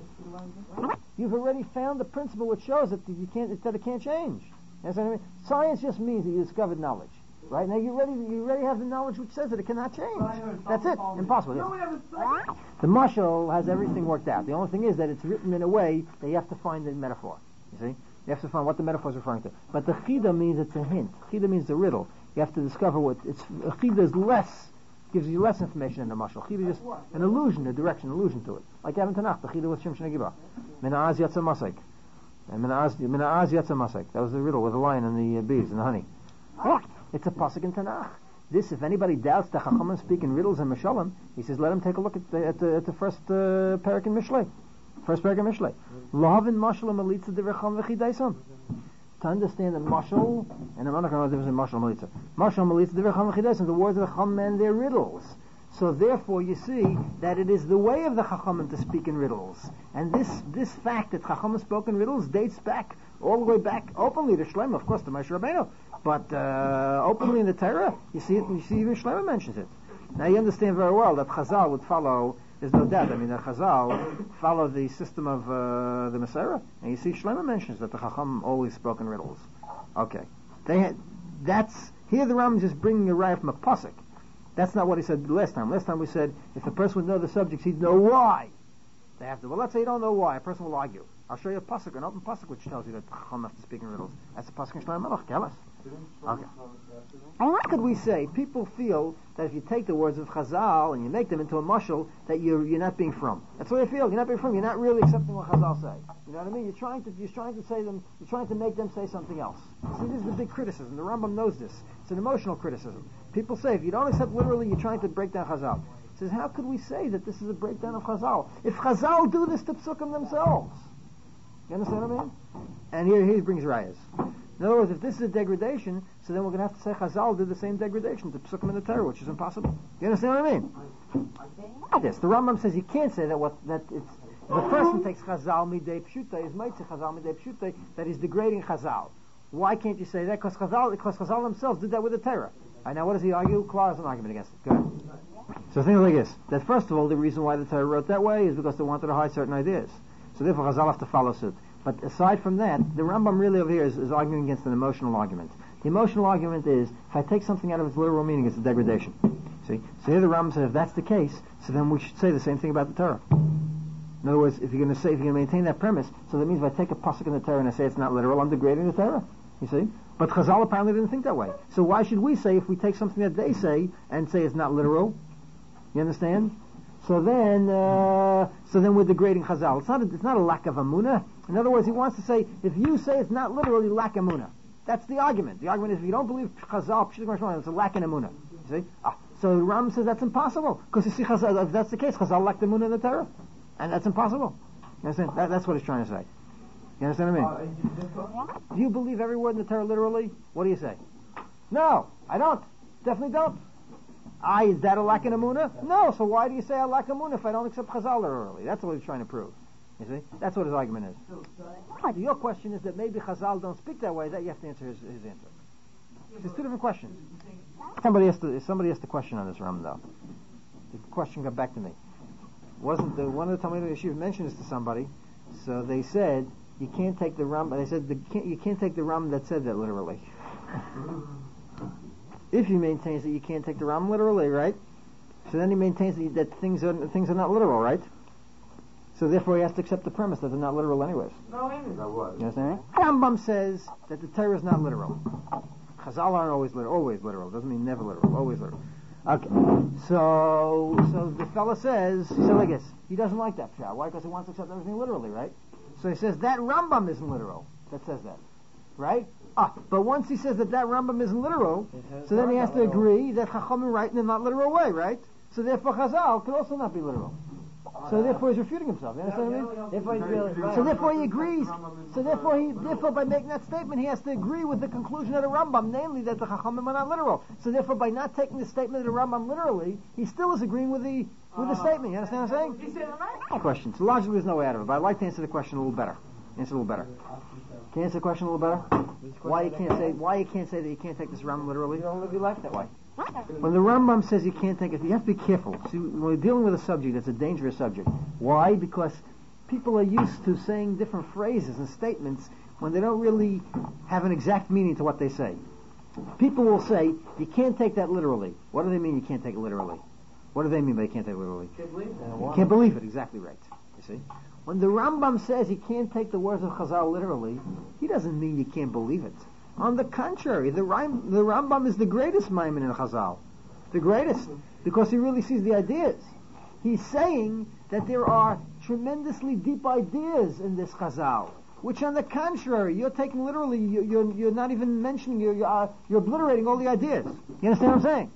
You've already found the principle which shows that you can't, that it can't change. You know what I mean? Science just means that you discovered knowledge. Right now, you already you already have the knowledge which says that it cannot change. That's it. Impossible. Yes. The mashal has everything worked out. The only thing is that it's written in a way that you have to find the metaphor. You see, you have to find what the metaphor is referring to. But the chida means it's a hint. Chida means the riddle. You have to discover what it's. Chida is less, gives you less information in the mashal. Chida is just an illusion, a direction, allusion to it. Like Yavin Tanakh, the chida with Shimshon Agibah. Mina'az yatsa masek. And mina'az yatsa masek. That was the riddle with the lion and the uh, bees and the honey. It's a pasuk in Tanakh. This, if anybody doubts the Chachamim speak in riddles and Mishalim, he says, let him take a look at the, at the, at the first uh, parak in Mishlei. First parak in Mishlei. Lahavin mashal malitza divrecham v'chidaisam. To understand the mashal, and I'm not going to know the difference in mashal and malitza. Mashal malitza divrecham v'chidaisam, the words of the Chacham and their riddles. So therefore you see that it is the way of the Chachamim to speak in riddles. And this, this fact that Chachamim spoke in riddles dates back, all the way back, openly to Shlomo, of course, to Moshe Rabbeinu. But uh, openly in the Torah, you see it. You see even Shlomo mentions it. Now you understand very well that Chazal would follow. There's no doubt. I mean, that Chazal follow the system of uh, the Messiah, and you see Shlomo mentions that the Chacham always spoke in riddles. Okay, they had, that's here. The Rambam just bringing a raya from a pasuk. That's not what he said last time. Last time we said if a person would know the subjects, he'd know why they have to. Well, let's say you don't know why. A person will argue. I'll show you a pasuk, an open pasuk, which tells you that Chacham have to speak in riddles. That's a pasuk in Shlomo Melech. Tell us. Okay. And how could we say people feel that if you take the words of Chazal and you make them into a mashal, that you're you're not being from? That's what they feel. You're not being from. You're not really accepting what Chazal say. You know what I mean? You're trying to you're trying to say them. You're trying to make them say something else. See, this is the big criticism. The Rambam knows this. It's an emotional criticism. People say if you don't accept literally, you're trying to break down Chazal. He says, how could we say that this is a breakdown of Chazal? If Chazal do this to Psukim themselves, you understand what I mean? And here, here he brings rayas. In other words, if this is a degradation, so then we're going to have to say Chazal did the same degradation to Psukim in the Torah, which is impossible. You understand what I mean? Yes, the Rambam says you can't say that what that it's the person takes Chazal midei pshuta is mitzvah Chazal midei pshuta that he's degrading Chazal. Why can't you say that? Because Chazal, because Chazal themselves did that with the Torah. Right, now what does he argue? Klar has an argument against it. Go ahead. So think like this: that first of all, the reason why the Torah wrote that way is because they wanted to hide certain ideas. So therefore, Chazal have to follow suit. But aside from that, the Rambam really over here is, is arguing against an emotional argument. The emotional argument is, if I take something out of its literal meaning, it's a degradation. See? So here the Rambam said, if that's the case, so then we should say the same thing about the Torah. In other words, if you're going to say, if you're going to maintain that premise, so that means if I take a pasuk in the Torah and I say it's not literal, I'm degrading the Torah. You see? But Chazal apparently didn't think that way. So why should we say, if we take something that they say and say it's not literal, you understand? So then, uh, so then we're degrading Chazal. It's not, a, it's not a lack of amunah. In other words, he wants to say, if you say it's not literal, you lack amunah. That's the argument. The argument is, if you don't believe Chazal, it's a lack in amunah. You see? Ah, so Ram says that's impossible. Because you see, Chazal, if that's the case, Chazal lacked amunah in the Torah. And that's impossible. You understand? That, that's what he's trying to say. You understand what I mean? Do you believe every word in the Torah literally? What do you say? No, I don't. Definitely don't. I, is that a lack in amunah? No, so why do you say I lack amunah if I don't accept Chazal literally? That's what he's trying to prove. You see? That's what his argument is. Right. Your question is that maybe Chazal don't speak that way. That you have to answer his, his answer. There's two different questions. Somebody asked the, somebody asked the question on this Ram though. The question got back to me. Wasn't the one of the Talmidei Yeshiva mentioned this to somebody? So they said you can't take the Ram. They said the, can't, you can't take the Ram that said that literally. If he maintains that you can't take the Ram literally, right? So then he maintains that, that things are things are not literal, right? So therefore he has to accept the premise that they're not literal anyways. No, ain't it? You understand? Rambam says that the Torah is not literal. Chazal aren't always literal. Always literal. Doesn't mean never literal. Always literal. Okay. So so the fella says, he said like this, he doesn't like that pshat. Why? Because he wants to accept everything literally, right? So he says that Rambam isn't literal. That says that. Right? Ah, but once he says that that Rambam isn't literal, so then he has to agree that Chachamim write in a not literal way, right? So therefore Chazal could also not be literal. So therefore he's refuting himself. You understand what I mean? Therefore he's really right. So therefore he agrees. So therefore he, therefore by making that statement, he has to agree with the conclusion of the Rambam, namely that the Chachamim are not literal. So therefore, by not taking the statement of the Rambam literally, he still is agreeing with the with the statement. You understand what I'm saying? Question. So logically, there's no way out of it. But I'd like to answer the question a little better. Answer a little better. Can you answer the question a little better? Why you can't say why you can't say that you can't take this Rambam literally? You don't live your life that way. When the Rambam says you can't take it, you have to be careful. See, when we're dealing with a subject that's a dangerous subject. Why? Because people are used to saying different phrases and statements when they don't really have an exact meaning to what they say. People will say, you can't take that literally. What do they mean you can't take it literally? What do they mean by you can't take it literally? Can't believe it. You can't believe it. Exactly right. You see? When the Rambam says he can't take the words of Chazal literally, he doesn't mean you can't believe it. On the contrary, the, Ram, the Rambam is the greatest Maimon in Chazal. The greatest. Because he really sees the ideas. He's saying that there are tremendously deep ideas in this Chazal, which on the contrary, you're taking literally, you, you're, you're not even mentioning, you're, you're, uh, you're obliterating all the ideas. You understand what I'm saying?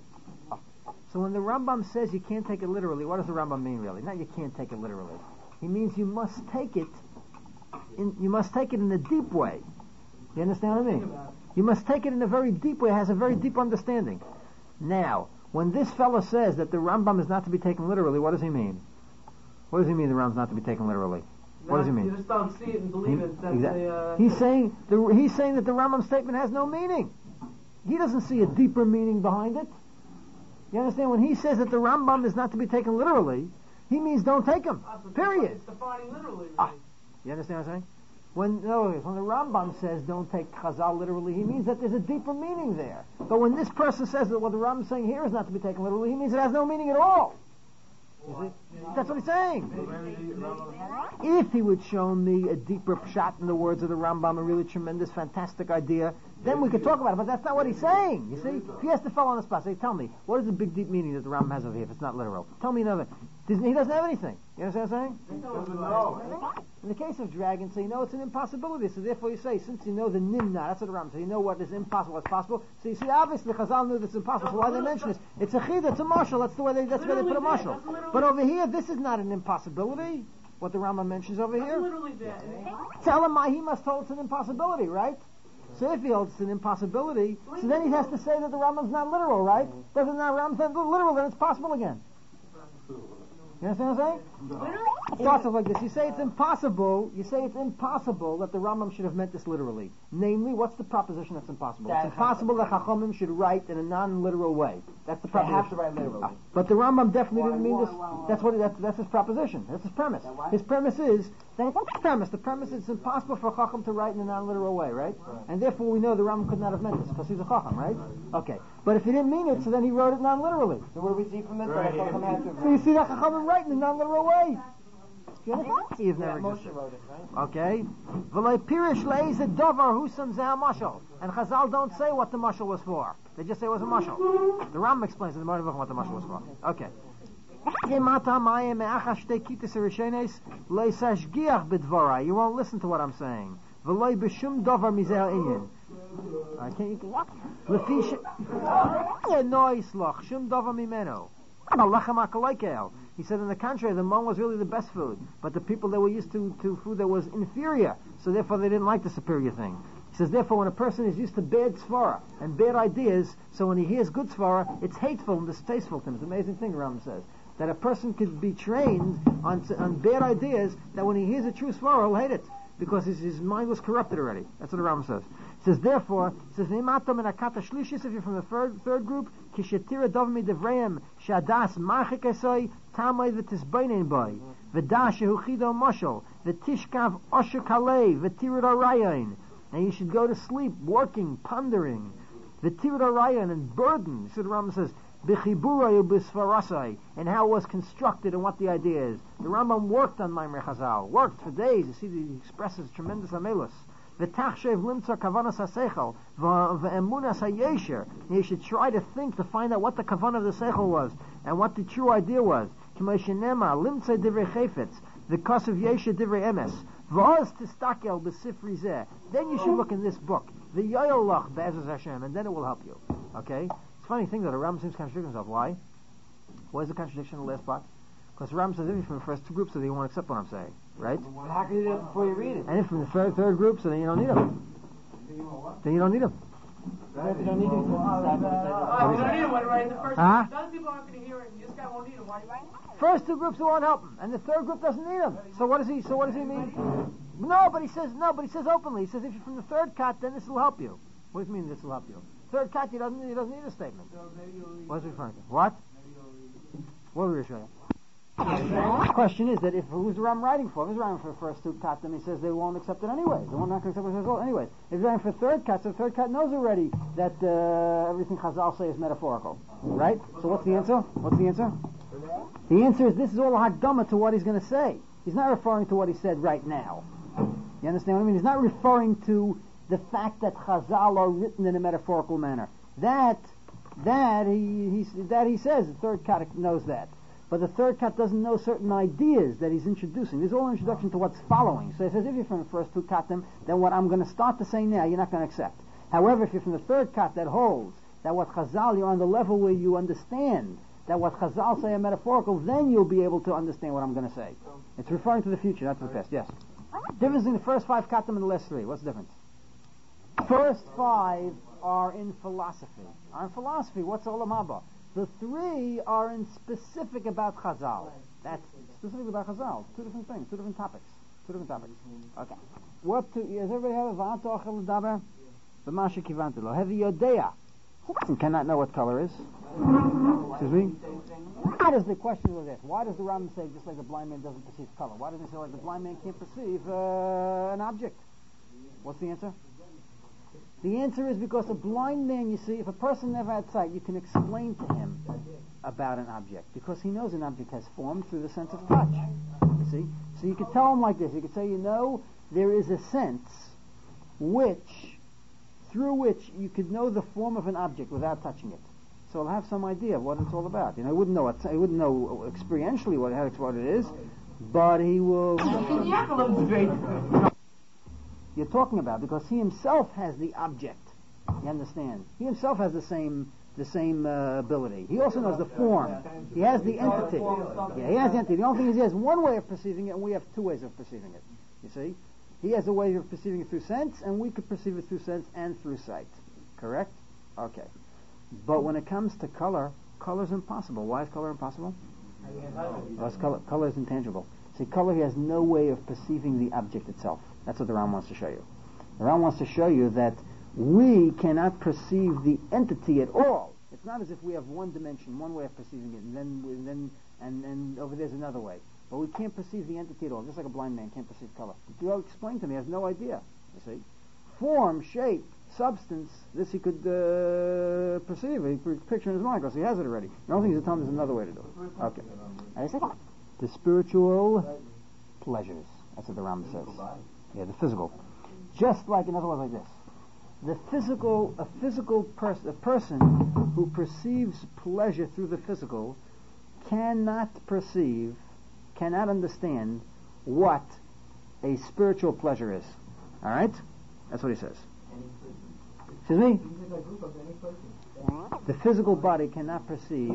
So when the Rambam says you can't take it literally, what does the Rambam mean really? Not you can't take it literally. He means you must take it in, you must take it in a deep way. You understand what I mean? You must take it in a very deep way. It has a very deep understanding. Now, when this fellow says that the Rambam is not to be taken literally, what does he mean? What does he mean the Rambam is not to be taken literally? What does he mean? You just don't see it and believe he, it. That's exactly. a, uh, he's saying the, he's saying that the Rambam statement has no meaning. He doesn't see a deeper meaning behind it. You understand? When he says that the Rambam is not to be taken literally, he means don't take him. Ah, so Period. It's defining literally. Really. Ah, you understand what I'm saying? When no, when the Rambam says don't take Chazal literally, he means that there's a deeper meaning there. But when this person says that what the Rambam is saying here is not to be taken literally, he means it has no meaning at all. You see? That's what he's saying. If he would show me a deeper pshat in the words of the Rambam, a really tremendous, fantastic idea, then we could talk about it, but that's not what he's saying. You see? If he has to fall on the spot, say, tell me, what is the big, deep meaning that the Rambam has over here if it's not literal? Tell me another. He doesn't have anything. You understand what I'm saying? In the case of dragon, so you know it's an impossibility. So therefore you say, since you know the nimna, that's what the Rambam says, you know what is impossible, what's possible. So you see, obviously Chazal knew that's impossible. So why they mention this? It's a chid, it's a marshal. That's the way they, that's where they put a marshal. But over here, this is not an impossibility. What the Rambam mentions over here. Literally there. Tell him he must hold it's an impossibility, right? So if he holds it's an impossibility, so then he has to say that the Rambam's not literal, right? Doesn't that Rambam's not literal, then it's possible again. You understand what I'm saying? It starts off like this. You say it's impossible, you say it's impossible that the Rambam should have meant this literally. Namely, what's the proposition that's impossible? That it's impossible that Chachamim should write in a non-literal way. That's the proposition. They have to write literally. Ah, but the Rambam definitely why, didn't mean why, this. Why, why, that's what. That's, that's his proposition. That's his premise. His premise is that what's the premise? The premise is it's impossible for a Chacham to write in a non-literal way, right? right? And therefore we know the Rambam could not have meant this because he's a Chacham, right? Okay. But if he didn't mean it, so then he wrote it non-literally. So what do we see from this? Right. So you see that Chachamim write in a non-literal way. You've never yeah, Moshe wrote it, right? Okay. V'lei pirish leiz davar husam zeh mashal. And Chazal don't say what the mashal was for. They just say it was a mashal. The Ram explains in the Morning what the mashal was for. Okay. You won't listen to what I'm saying. V'lei b'shum davar mizeh inyan. I can't. Lefish. Nois loch shum davar mimeno. He said, on the contrary, the man was really the best food, but the people that were used to, to food that was inferior, so therefore they didn't like the superior thing. He says, therefore, when a person is used to bad svara and bad ideas, so when he hears good svara, it's hateful and distasteful to him. It's an amazing thing, Ram says, that a person could be trained on, on bad ideas, that when he hears a true svara, he'll hate it, because his, his mind was corrupted already. That's what the Ram says. It says, therefore, it says, if you're from the third, third group, kishetira dovmi devreim shadas machik esoi tamay v'tisbainin boy v'da shehu chido moshel v'tishkav osher kalei v'tirud arayin, and you should go to sleep working, pondering v'tirud arayin and burden. So the Rambam says b'chiburay u'b'sfarasai, and how it was constructed and what the idea is. The Rambam worked on Maimer Chazal, worked for days. You see, he expresses tremendous amelus. V'tachshev limtzar kavanas haseichel v'emunas hayesher. You should try to think to find out what the kavanah of the seichel was and what the true idea was. K'may shenema limtzar divrei chayfetz v'kasav yesher divrei emes v'oz tistakel b'sifri zeh. Then you should look in this book, the Yoyolach Be'ezus Hashem, and then it will help you. Okay? It's a funny thing that a Ram seems to contradict himself. Why? Why is the contradiction in the last part? Because Ram says anything from the first two groups, so they won't accept what I'm saying, right? Well, how can you do it before you read it? And if from the third, third group, so then you don't need them. Then you don't need them. Right. You don't need them. Oh, you don't need them when you write the first huh? two. Other people aren't going to hear it, and this guy won't need them. Why do you write it? First two groups won't help him, and the third group doesn't need him. So what does he? So what does he mean? No, but he says no, but he says openly. He says if you're from the third cut, then this will help you. What does he mean this will help you? Third cut, he doesn't. He doesn't need a statement. What is he referring to? What? What are we referring to? The question is that if who's the Ram writing for? If he's writing for the first two cut, then he says they won't accept it anyways. They won't not accept it anyways. If he's writing for third cut, so third cut knows already that uh, everything Chazal say is metaphorical, right? So what's the answer? What's the answer? The answer is this is all a hakdama to what he's going to say. He's not referring to what he said right now. You understand what I mean? He's not referring to the fact that Chazal are written in a metaphorical manner. That that he, he that he says the third cut knows that. But the third cut doesn't know certain ideas that he's introducing. There's all an introduction to what's following. So he says, if you're from the first two katim, then what I'm going to start to say now, you're not going to accept. However, if you're from the third cut that holds that what Chazal, you're on the level where you understand that what Chazal say are metaphorical, then you'll be able to understand what I'm going to say. It's referring to the future, not to the past. Yes. Difference in the first five katim and the last three. What's the difference? First five are in philosophy. Are in philosophy. What's Olam Haba? The three are in specific about Chazal. That's specific about Chazal. Two different things, two different topics. Two different topics. Okay. What to, does everybody have a v'ata ochel l'daber? B'masha kivanti lo. Have a yodea. Who cannot know what color is? Excuse me? Why does the question was asked? Why does the Rambam say just like the blind man doesn't perceive color? Why doesn't he say like the blind man can't perceive uh, an object? What's the answer? The answer is because a blind man, you see, if a person never had sight, you can explain to him about an object because he knows an object has form through the sense of touch. You see? So you could tell him like this. You could say, you know, there is a sense which through which you could know the form of an object without touching it. So I'll have some idea of what it's all about. You know, I wouldn't know it, I wouldn't know experientially what, what it is, but he will. You're talking about because he himself has the object. You understand? He himself has the same the same uh, ability. He also knows the form. He has the entity. Yeah, he has the entity. The only thing is he has one way of perceiving it, and we have two ways of perceiving it. You see? He has a way of perceiving it through sense, and we could perceive it through sense and through sight. Correct? Okay. But when it comes to color, color is impossible. Why is color impossible? Well, color, color is intangible. See, color, he has no way of perceiving the object itself. That's what the Ram wants to show you. The Ram wants to show you that we cannot perceive the entity at all. It's not as if we have one dimension, one way of perceiving it, and then and then and, and over there's another way. But we can't perceive the entity at all. Just like a blind man can't perceive color. You'll explain to me, he has no idea. You see, form, shape, substance. This he could uh, perceive. He could picture in his mind because he has it already. The only thing he's telling me is another way to do it. Okay. And he said, the spiritual pleasures. That's what the Ram says. Yeah, the physical. Just like, in other words, like this. The physical, a physical person, a person who perceives pleasure through the physical cannot perceive, cannot understand what a spiritual pleasure is. All right? That's what he says. Excuse me? The physical body cannot perceive.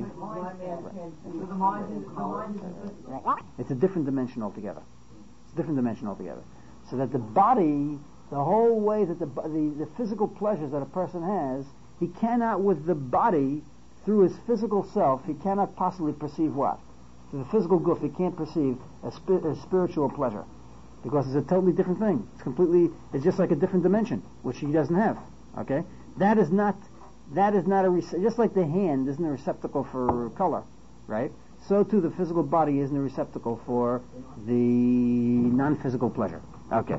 It's a different dimension altogether. It's a different dimension altogether. So that the body, the whole way that the, the the physical pleasures that a person has, he cannot with the body, through his physical self, he cannot possibly perceive what? Through the physical goof, he can't perceive a, spi- a spiritual pleasure. Because it's a totally different thing. It's completely, it's just like a different dimension, which he doesn't have. Okay? That is not, that is not a, rece- just like the hand isn't a receptacle for color, right? So too the physical body isn't a receptacle for the non-physical pleasure. Okay.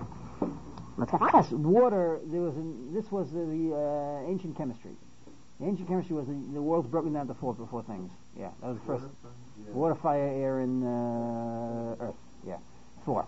Yes, water, there was an, this was the, the uh, ancient chemistry. The ancient chemistry was the, the world's broken down to four, four things. Yeah, that was the first. Water, fire, air, and uh, earth. Yeah, four.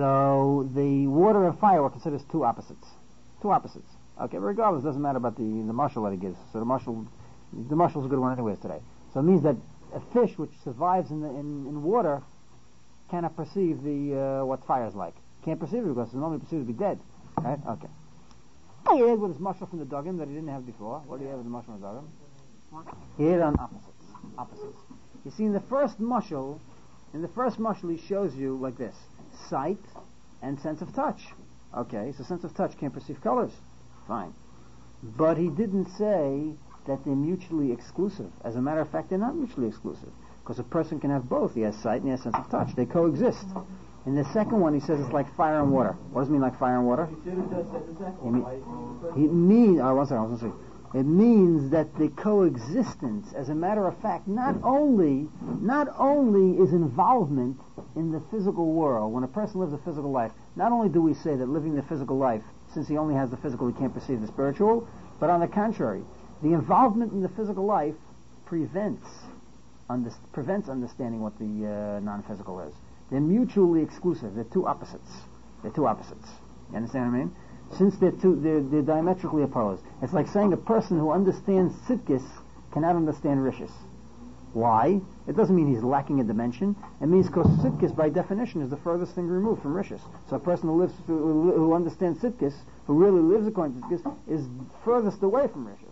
So the water and fire were considered two opposites. Two opposites. Okay, regardless, it doesn't matter about the, the marshal that he gives. So the marshal, the marshal's a good one anyways today. So it means that a fish which survives in the, in, in water cannot perceive the uh, what fire is like. Can't perceive it because it's normally perceived to be dead. Right? Okay. He ate with his marshal from the duggan that he didn't have before. What do you have with the marshal from the duggan? He ate on opposites. Opposites. You see, in the first marshal, in the first marshal, he shows you like this: sight and sense of touch. Okay, so sense of touch can't perceive colors. Fine. But he didn't say that they're mutually exclusive. As a matter of fact, they're not mutually exclusive. Because a person can have both. He has sight and he has sense of touch. They coexist. In the second one, he says it's like fire and water. What does it mean like fire and water? It, mean, it means, oh, one second, I was going to say. It means that the coexistence, as a matter of fact, not only, not only is involvement in the physical world, when a person lives a physical life, not only do we say that living the physical life, since he only has the physical, he can't perceive the spiritual, but on the contrary, the involvement in the physical life prevents, under, prevents understanding what the uh, non-physical is. They're mutually exclusive. They're two opposites. They're two opposites. You understand what I mean? Since they're two, they're, they're diametrically opposed. It's like saying a person who understands Tzidkis cannot understand Rishis. Why? It doesn't mean he's lacking a dimension. It means because Tzidkis, by definition, is the furthest thing removed from Rishis. So a person who lives, who, who understands Tzidkis, who really lives according to Tzidkis, is furthest away from Rishis.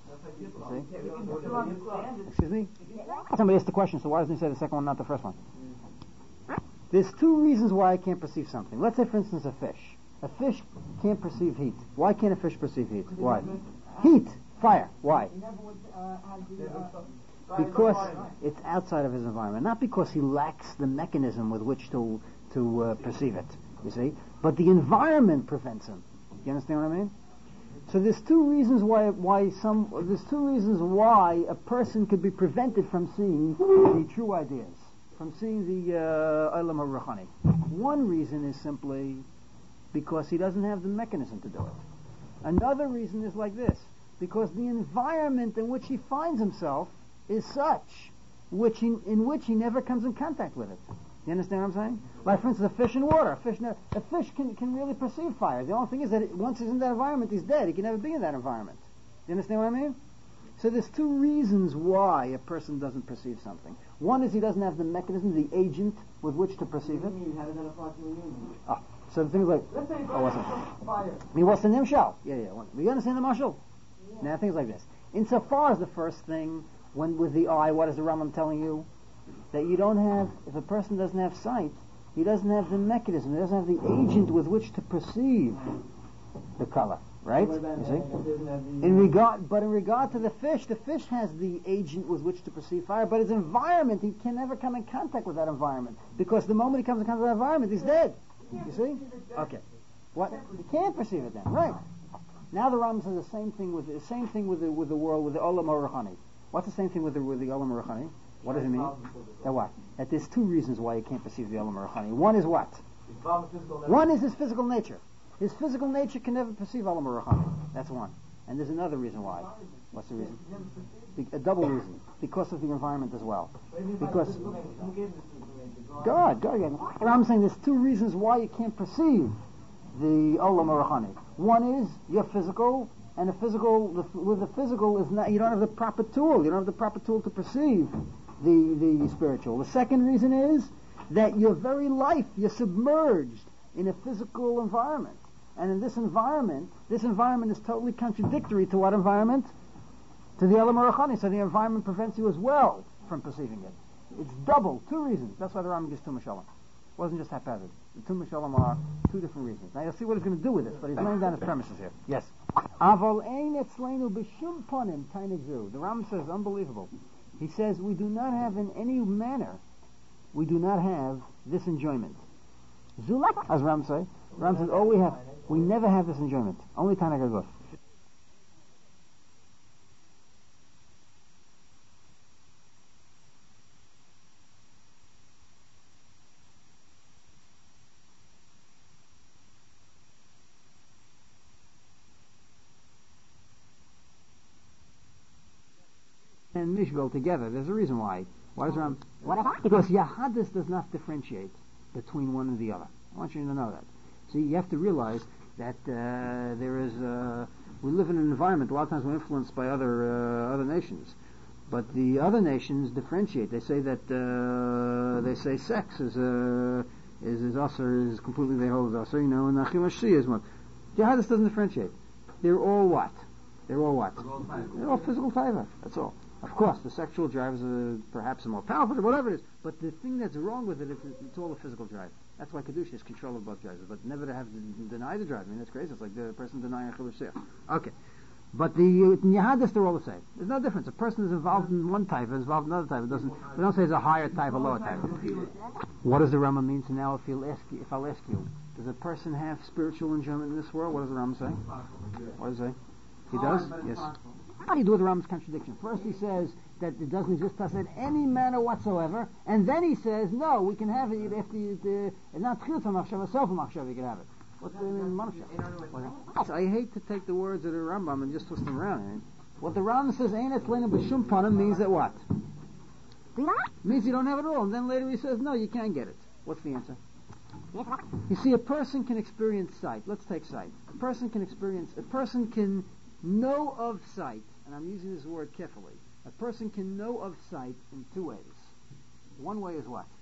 See? Excuse me? Somebody asked the question, so why doesn't he say the second one, not the first one? There's two reasons why I can't perceive something. Let's say, for instance, a fish. A fish can't perceive heat. Why can't a fish perceive heat? Why? Heat, fire. Why? Because it's outside of his environment. Not because he lacks the mechanism with which to to uh, perceive it, you see. But the environment prevents him. You understand what I mean? So there's two reasons why why some there's two reasons why a person could be prevented from seeing the true ideas, from seeing the uh, Olam HaRuchani. One reason is simply because he doesn't have the mechanism to do it. Another reason is like this: because the environment in which he finds himself is such which he, in which he never comes in contact with it. You understand what I'm saying? Like, for instance, a fish in water. A fish, a fish can, can really perceive fire. The only thing is that it, once he's in that environment, he's dead. He can never be in that environment. you understand what I mean? So there's two reasons why a person doesn't perceive something. One is he doesn't have the mechanism, the agent with which to perceive it. Ah, so the things like, Let's say oh, what's it? fire. He was the nimshal. Yeah, yeah. One. You understand the marshal? Yeah. Now things like this. Insofar as the first thing, when with the eye, what is the Rambam telling you? That you don't have, if a person doesn't have sight, he doesn't have the mechanism, he doesn't have the agent with which to perceive the color, right? You see? In regard, but in regard to the fish, the fish has the agent with which to perceive fire, but his environment, he can never come in contact with that environment, because the moment he comes in contact with that environment, he's dead. You see? Okay. What? He can't perceive it then, right? Now the Rambam says the same thing with the same thing with the with the world with the Olam Haruchani. What's the same thing with the with the Olam Haruchani? What does it mean? That what? That there's two reasons why you can't perceive the Olam Haruchani. One is what? One is his physical nature. His physical nature can never perceive Olam Haruchani. That's one. And there's another reason why. What's the reason? Be- a double reason. Because of the environment as well. Because God, God, God. And I'm saying there's two reasons why you can't perceive the Olam Haruchani. One is your physical, and the physical, the, with the physical is not, you don't have the proper tool. You don't have the proper tool to perceive the, the spiritual. The second reason is that your very life, you're submerged in a physical environment. And in this environment, this environment is totally contradictory to what environment? To the Olam Haruchani. So the environment prevents you as well from perceiving it. It's double, two reasons. That's why the Rambam gives two Mashalim. It wasn't just haphazard. The two Mashalim are two different reasons. Now you'll see what he's going to do with this, but he's laying down his premises here. Yes. Aval ein etzleinu b'shum panim tainig zu. The Rambam says, unbelievable. He says, we do not have in any manner, we do not have this enjoyment. Zulak, as Rambam says. Rambam says, oh, we have, we never have this enjoyment. Only tainig agos. And Mishbel together. There's a reason why. Why does Ram? Because Yahadis does not differentiate between one and the other. I want you to know that. See, you have to realize that uh, there is. Uh, we live in an environment. A lot of times we're influenced by other uh, other nations, but the other nations differentiate. They say that uh, they say sex is uh, is is usher is completely they hold usher. You know, and Achimashi is one. Yahadis doesn't differentiate. They're all what? They're all what? They're all physical taiva. That's all. Of course, the sexual drive is uh, perhaps a more powerful, whatever it is. But the thing that's wrong with it is it's all a physical drive. That's why Kedusha is control of both drives. But never to have to deny the drive. I mean, that's crazy. It's like the person denying Chilul Sheikh. Okay. But the uh, Yahadis, they're all the same. There's no difference. A person is involved in one type, is involved in another type. It doesn't. We don't say it's a higher type, a lower type. What does the Rambam mean? So now, if you'll ask, if I'll ask you, does a person have spiritual enjoyment in this world? What does the Rambam say? What does he say? He does? Yes. How do you do with the Rambam's contradiction? First he says that it doesn't exist us in any manner whatsoever, and then he says, no, we can have it if the, the not Chilul Machshava, self Machshava, you can have it. What's the Machshava? I hate to take the words of the Rambam and just twist them around. Eh? What the Rambam says, Ein etzleinu b'shum panim, means that what? Means you don't have it all, and then later he says, no, you can't get it. What's the answer? You see, a person can experience sight. Let's take sight. A person can experience, a person can know of sight, and I'm using this word carefully. A person can know of sight in two ways. One way is what?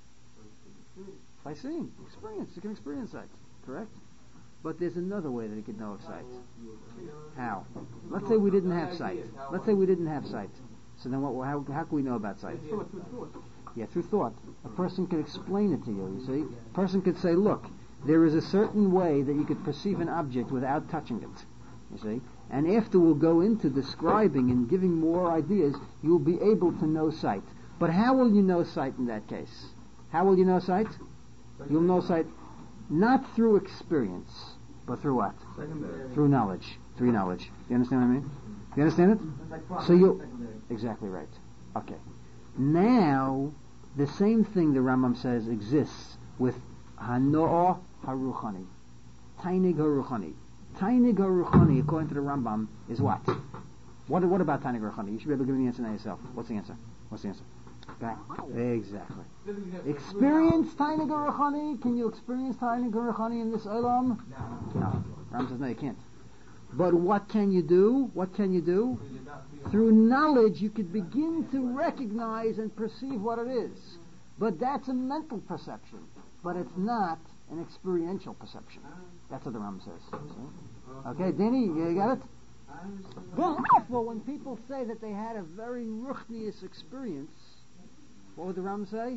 By seeing, experience. You can experience sight, correct? But there's another way that he could know of sight. How? Let's say we didn't have sight. Let's say we didn't have sight. So then what? How, how can we know about sight? Yeah, through thought. A person could explain it to you, you see. A person could say, look, there is a certain way that you could perceive an object without touching it, you see. And after we'll go into describing and giving more ideas, you'll be able to know sight. But how will you know sight in that case? How will you know sight? You'll know sight not through experience, but through what? Secondary. Through knowledge. Through knowledge. You understand what I mean? You understand it? Like so you exactly right. Okay. Now the same thing the Rambam says exists with Hanoah Haruchani, Tainig Haruchani. Tainig Haruchani, according to the Rambam, is what? What, what about Tainig Haruchani? You should be able to give me the answer now yourself. What's the answer? What's the answer? Okay. Exactly. Experience Tainig Haruchani. Can you experience Tainig Haruchani in this Olam? No. No. Rambam says no, you can't. But what can you do? What can you do? Through knowledge, you could begin to recognize and perceive what it is. But that's a mental perception. But it's not an experiential perception. That's what the Ram says. See? Okay, Danny, you got it? Therefore, when people say that they had a very ruchnius experience, what would the Ram say?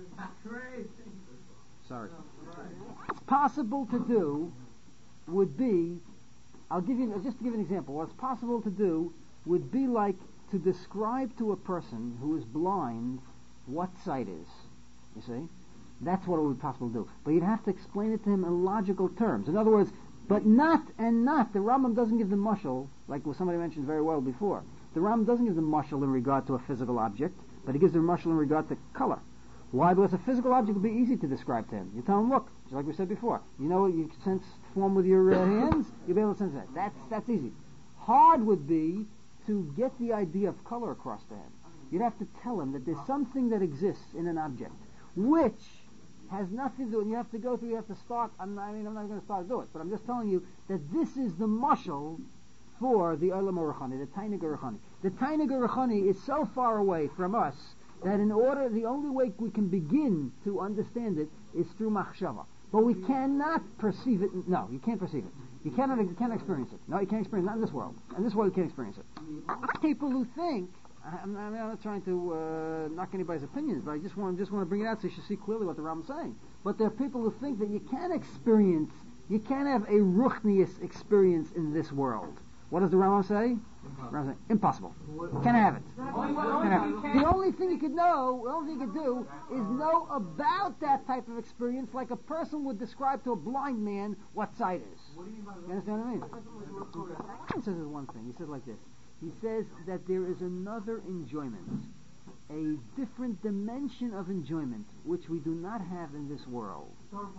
Sorry. What's possible to do would be, I'll give you, just to give you an example, what's possible to do would be like to describe to a person who is blind what sight is. You see? That's what it would be possible to do. But you'd have to explain it to him in logical terms. In other words, but not and not. The Rambam doesn't give the mashal, like somebody mentioned very well before. The Rambam doesn't give the mashal in regard to a physical object, but he gives the mashal in regard to color. Why? Because a physical object would be easy to describe to him. You tell him, look, just like we said before. You know, you can sense form with your uh, hands. You'll be able to sense that. That's that's easy. Hard would be to get the idea of color across to him. You'd have to tell him that there's something that exists in an object, which has nothing to do, and you have to go through, you have to start, I'm, I mean, I'm not going to start to do it, but I'm just telling you that this is the mashal for the Olam Ruchani, the Tainig Ruchani. The Tainig Ruchani is so far away from us that in order, the only way we can begin to understand it is through machshava. But we cannot perceive it, no, you can't perceive it. You cannot, you can't experience it. No, you can't experience it, not in this world. In this world you can't experience it. People who think, I'm, I'm not trying to uh, knock anybody's opinions, but I just want just want to bring it out so you should see clearly what the Rambam is saying. But there are people who think that you can experience, you can have a ruchnius experience in this world. What does the Rambam say? Rambam say, impossible. Can't have it. Can't have it. The only thing you could know, the only thing you could do, is know about that type of experience, like a person would describe to a blind man what sight is. You understand what I mean? He says one thing. He says like this. He says that there is another enjoyment, a different dimension of enjoyment, which we do not have in this world.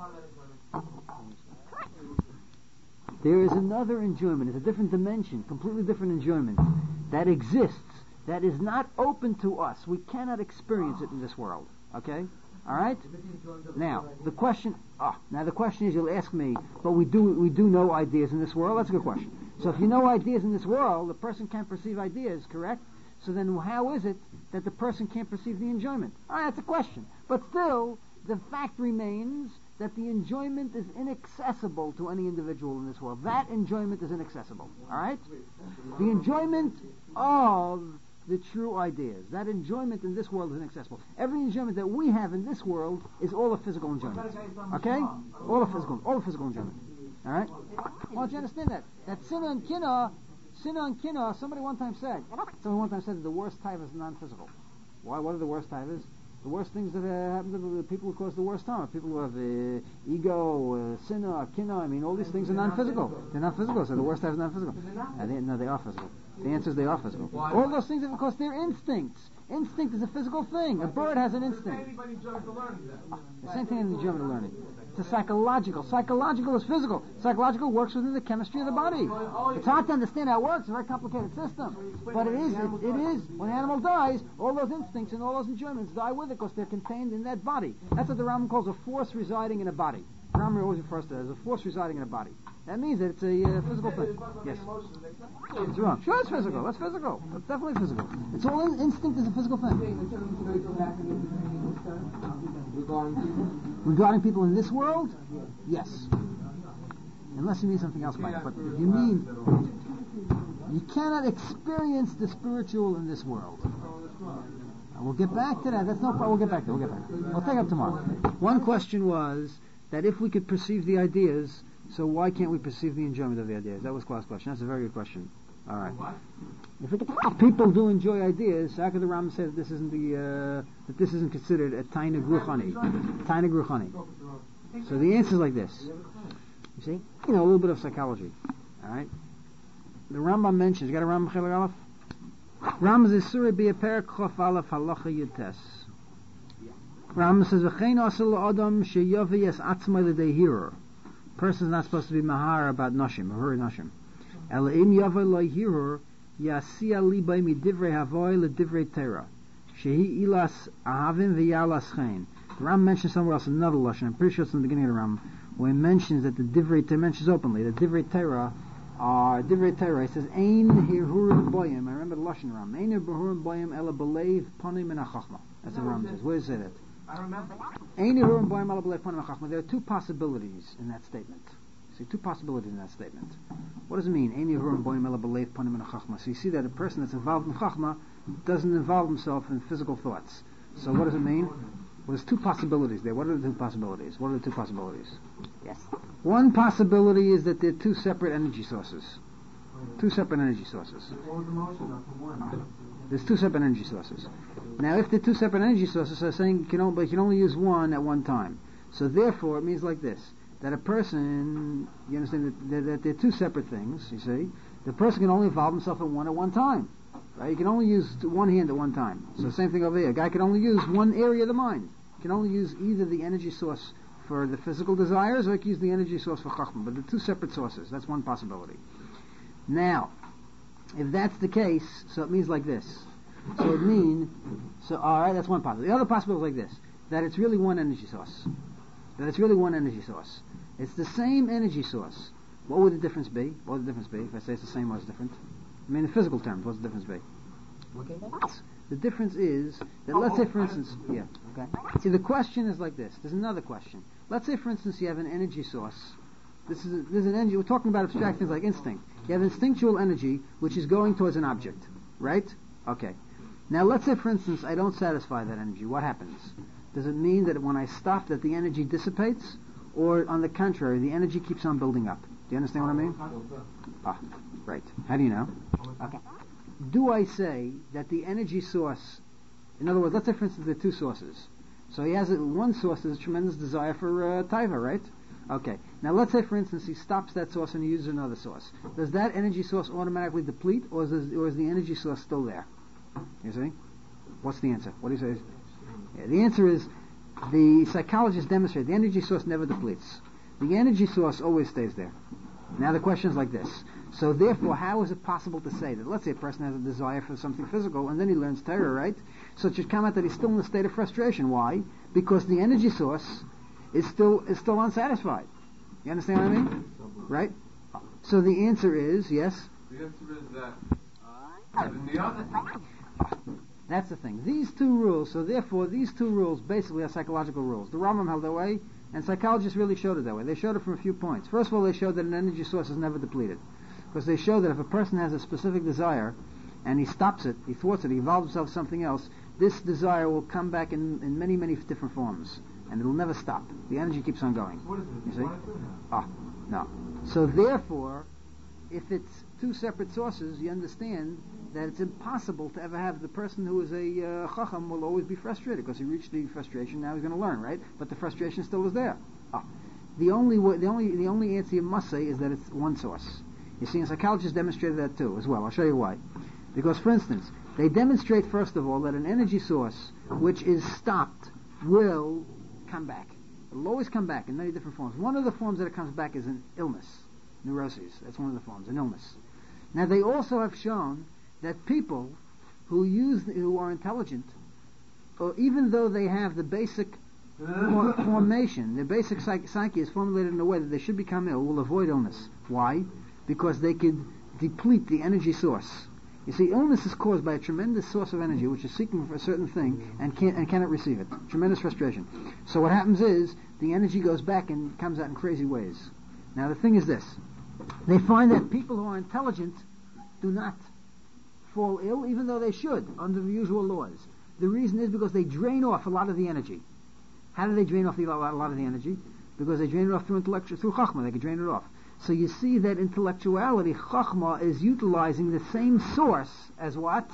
There is another enjoyment, it's a different dimension, completely different enjoyment, that exists, that is not open to us. We cannot experience it in this world. Okay? Alright? Now, the question, ah, now the question is, you'll ask me, but we do, we do know ideas in this world? That's a good question. So if you know ideas in this world, the person can't perceive ideas, correct? So then how is it that the person can't perceive the enjoyment? Alright, that's a question. But still, the fact remains that the enjoyment is inaccessible to any individual in this world. That enjoyment is inaccessible. Alright? The enjoyment of the true ideas. That enjoyment in this world is inaccessible. Every enjoyment that we have in this world is all a physical enjoyment. Okay? All a physical, all a physical enjoyment. Alright? Why don't you understand that? That sinna and kinna, sinna and kinna, somebody one time said, somebody one time said that the worst type is non-physical. Why? What are the worst types? The worst things that uh, happen to the people who cause the worst harm are people who have uh, ego, uh, sinna, kinna. I mean, all these things are non-physical. They're not physical, so the worst type is non-physical. Uh, they, no, they are physical. The answer is they are physical. All those things are because they're instincts. Instinct is a physical thing. A bird has an instinct. The same thing in the German learning. It's a psychological. Psychological is physical. Psychological works within the chemistry of the body. It's hard to understand how it works. It's a very complicated system. But it is, it, it is, when an animal dies, all those instincts and all those enjoyments die with it because they're contained in that body. That's what the Rambam calls a force residing in a body. The Rambam always refers to it as a force residing in a body. That means that it's a uh, physical thing. Yes. It's wrong. Sure, it's physical. That's physical. That's definitely physical. It's all in, instinct is a physical thing. Regarding people in this world? Yes. Unless you mean something else by it. But if you mean, you cannot experience the spiritual in this world. Uh, we'll get back to that. That's no problem. We'll get back to it. We'll get back to it. We'll take it up tomorrow. One question was that if we could perceive the ideas, so why can't we perceive the enjoyment of the ideas? That was Klaus' question. That's a very good question. All right. If, it, if people do enjoy ideas, how could the Rambam say that this isn't the uh, that this isn't considered a Tainig Ruchani? Tainig Ruchani. So the answer is like this. You see, you know, a little bit of psychology. All right. The Rambam mentions. You got a Rambam Chelik Aleph? Rambam says Surah be a parak chof Aleph halacha yutes. Rambam says v'chein asel adam sheyavi es atzmai l'dei hirer. Person's not supposed to be mahar about nashim, mahar nashim. Ela im yavai lo hirur yasiya libay mi divrei havoy le divrei Torah shehi ilas ahavim v'yalas chen. The Ram mentions somewhere else another lashon. I'm pretty sure it's in the beginning of the Ram, where he mentions that the divrei Torah mentions openly that divrei Torah Uh, Divrei Torah, it says, Ein hirhurim boyim. I remember the Lashon Ram. Ein hirhurim boyim ela belev panim min ha-chachma. That's what Ram says. Where does it say that? I remember. Ein hirhurim boyim ela belev panim min ha-chachma. There are two possibilities in that statement. See, two possibilities in that statement. What does it mean? Ein hirhurim boyim ela belev panim min ha-chachma. So you see that a person that's involved in chachma doesn't involve himself in physical thoughts. So what does it mean? Well, there's two possibilities there. What are the two possibilities? What are the two possibilities? Yes. One possibility is that they're two separate energy sources. Two separate energy sources. There's two separate energy sources. Now, if they're two separate energy sources, I'm saying you can only, you can only use one at one time. So therefore, it means like this, that a person, you understand, that, that they're two separate things, you see. The person can only involve himself in one at one time. Right? You can only use one hand at one time. So same thing over here. A guy can only use one area of the mind. He can only use either the energy source for the physical desires, or he can use the energy source for chachma. But they're two separate sources. That's one possibility. Now, if that's the case, so it means like this. So it means, so alright, that's one possibility. The other possibility is like this, that it's really one energy source. That it's really one energy source. It's the same energy source. What would the difference be? What would the difference be if I say it's the same or it's different? I mean, in physical terms, what's the difference be? The difference is that, let's say, for instance, yeah, okay. See, the question is like this. There's another question. Let's say, for instance, you have an energy source. This is a, this is an energy. We're talking about abstract things like instinct. You have instinctual energy which is going towards an object, right? Okay. Now, let's say, for instance, I don't satisfy that energy. What happens? Does it mean that when I stop, that the energy dissipates, or on the contrary, the energy keeps on building up? Do you understand what I mean? Ah, right. How do you know? Okay. Do I say that the energy source, in other words, let's say for instance there are two sources. So he has a, one source has a tremendous desire for uh, taiva, right? Okay. Now let's say for instance he stops that source and he uses another source. Does that energy source automatically deplete, or is, this, or is the energy source still there? You see? What's the answer? What do you say? Yeah, the answer is, the psychologists demonstrate the energy source never depletes. The energy source always stays there. Now the question is like this. So therefore, how is it possible to say that, let's say a person has a desire for something physical, and then he learns Torah, right? So it should come out that he's still in a state of frustration. Why? Because the energy source is still is still unsatisfied. You understand what I mean? Right? So the answer is, yes? The answer is that, uh, in the other... That's the thing. These two rules, so therefore these two rules basically are psychological rules. The Rambam held that way, and psychologists really showed it that way. They showed it from a few points. First of all, they showed that an energy source is never depleted. Because they show that if a person has a specific desire, and he stops it, he thwarts it, he involves himself in something else, this desire will come back in, in many, many different forms. And it will never stop. The energy keeps on going. What is it? You see? Ah, no. So therefore, if it's two separate sources, you understand that it's impossible to ever have the person who is a uh, chacham will always be frustrated, because he reached the frustration, now he's going to learn, right? But the frustration still is there. Ah. The only, wa- the only, the only answer you must say is that it's one source. You see, and psychologists demonstrated that too, as well. I'll show you why. Because, for instance, they demonstrate, first of all, that an energy source which is stopped will come back. It will always come back in many different forms. One of the forms that it comes back is an illness, neuroses. That's one of the forms, an illness. Now, they also have shown that people who use, who are intelligent, or even though they have the basic for, formation, their basic psych- psyche is formulated in a way that they should become ill, will avoid illness. Why? Because they could deplete the energy source. You see, illness is caused by a tremendous source of energy which is seeking for a certain thing and can't and cannot receive it. Tremendous frustration. So what happens is the energy goes back and comes out in crazy ways. Now the thing is this: they find that people who are intelligent do not fall ill, even though they should under the usual laws. The reason is because they drain off a lot of the energy. How do they drain off the, a lot of the energy? Because they drain it off through intellectual, through chachma. They can drain it off. So you see that intellectuality, chachma, is utilizing the same source as what?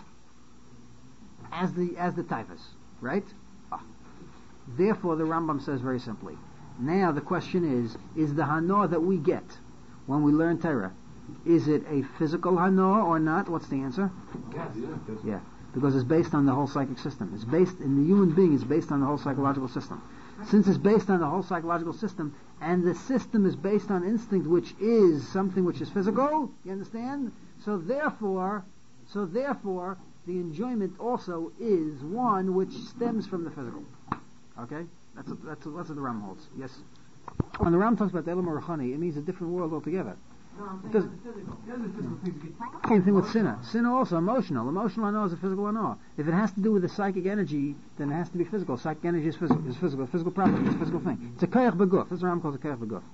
As the as the taivas, right? Ah. Therefore, the Rambam says very simply. Now the question is: is the hana that we get when we learn Torah, is it a physical hana or not? What's the answer? Yes, yeah. Yeah, because it's based on the whole psychic system. It's based in the human being. It's based on the whole psychological system. Since it's based on the whole psychological system, and the system is based on instinct, which is something which is physical, you understand? So therefore, so therefore, the enjoyment also is one which stems from the physical. Okay? That's what, that's what, that's what the Ram holds. Yes? When the Ram talks about the Elam Ruchani, it means a different world altogether. No, I'm It saying doesn't- the physical. The other physical things get Same thing with sinner. Sinner also emotional. Emotional I know is a physical I know. If it has to do with the psychic energy, then it has to be physical. Psychic energy is physical. Is physical. Physical property. It's a physical thing. It's a koyach beguf. That's what Ram calls a koyach beguf.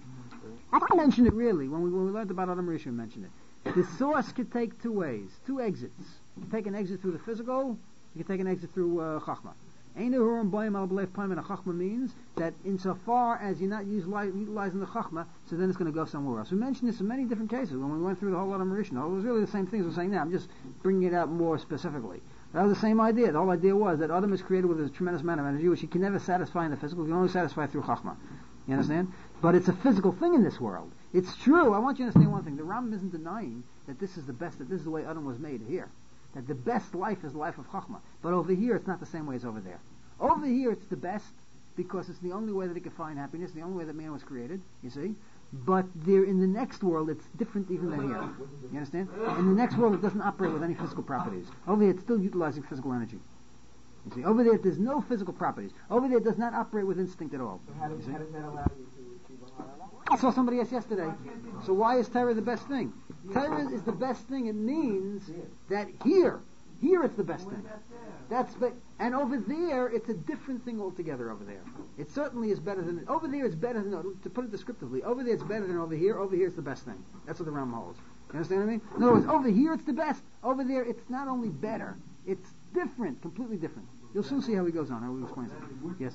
I mentioned it really when we when we learned about Adam Rishon. We mentioned it. The source could take two ways, two exits. You can take an exit through the physical. You can take an exit through uh, chachma. Ein Uhurim Boim Al B'leif Panim, and a chachma means that insofar as you're not utili- utilizing the chachma, so then it's going to go somewhere else. We mentioned this in many different cases when we went through the whole Adam Rishon. It was really the same things we're saying now. I'm just bringing it out more specifically. That was the same idea. The whole idea was that Adam is created with a tremendous amount of energy, which he can never satisfy in the physical. He can only satisfy through chachma. You understand? But it's a physical thing in this world. It's true. I want you to understand one thing. The Rambam isn't denying that this is the best, that this is the way Adam was made here. That the best life is the life of chachma. But over here, it's not the same way as over there. Over here, it's the best because it's the only way that he can find happiness, the only way that man was created, you see. But there, in the next world, it's different even than here. You understand? In the next world, it doesn't operate with any physical properties. Over here, it's still utilizing physical energy. You see, over there, there's no physical properties. Over there, it does not operate with instinct at all. So how does, how does that allow you to achieve a higher level? I saw somebody else yesterday. So why is Torah the best thing? Torah is the best thing. It means that here, here it's the best thing. That's but and over there it's a different thing altogether. Over there, it certainly is better than over there. It's better than to put it descriptively. Over there it's better than over here. Over here it's the best thing. That's what the Rambam holds. You understand what I mean? In other words, over here it's the best. Over there it's not only better. It's different, completely different. You'll soon see how he goes on. How he explains it. Yes.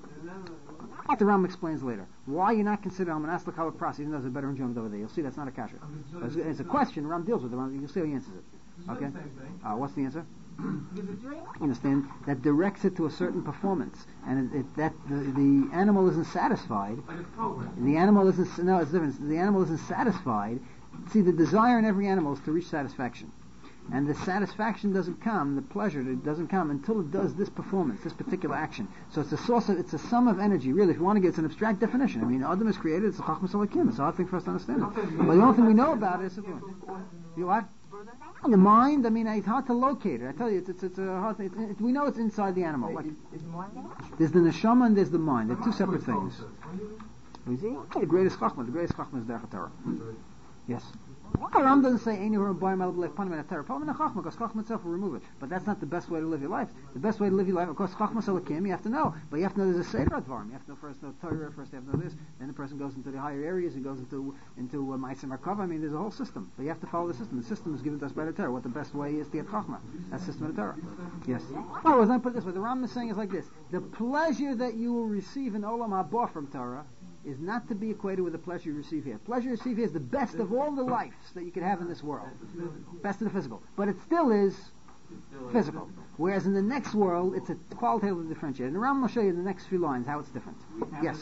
What the Rambam explains later. Why you're not considered Almanas L'Kala Pras, even though there's a better enjoyment over there. You'll see that's not a kasha. It's, it's a question. Ram deals with it. You'll see how he answers it. Okay. Uh, what's the answer? Understand that directs it to a certain performance, and it, it, that the, the animal isn't satisfied. The animal isn't. No, it's different. The animal isn't satisfied. See, the desire in every animal is to reach satisfaction. And the satisfaction doesn't come, the pleasure doesn't come until it does this performance, this particular action. So it's a source of, it's a sum of energy, really. If you want to get, it's an abstract definition. I mean, Adam is created, it's a chachmas alakim. It's a hard thing for us to understand it. But the only thing we know about it is, you what? The mind, I mean, it's hard to locate it. I tell you, it's, it's, it's a hard thing. It's, it, we know it's inside the animal. Like, there's the neshama and there's the mind. They're two separate things. You see? The greatest chachma, the greatest chachma is Derech Torah. Yes. The Ram doesn't say any or by my life panim and Torah. Panim and chachma, because chachma itself will remove it. But that's not the best way to live your life. The best way to live your life, of course, chachma salakim. You have to know, but you have to know there's a seder advarim. You have to know first know Torah, first you have to know this. Then the person goes into the higher areas and goes into into uh, Ma'asim Merkava. I mean, there's a whole system. But you have to follow the system. The system is given to us by the Torah. What the best way is to get chachma. That's the system of the Torah. Yes. Oh, as I put it this way, the Ram is saying is like this: the pleasure that you will receive in Olam Haba from Torah is not to be equated with the pleasure you receive here. Pleasure you receive here is the best of all the lives that you could have in this world. Best of the physical. But it still is physical. Whereas in the next world, it's a qualitatively differentiated. And the Rambam will show you in the next few lines how it's different. Yes.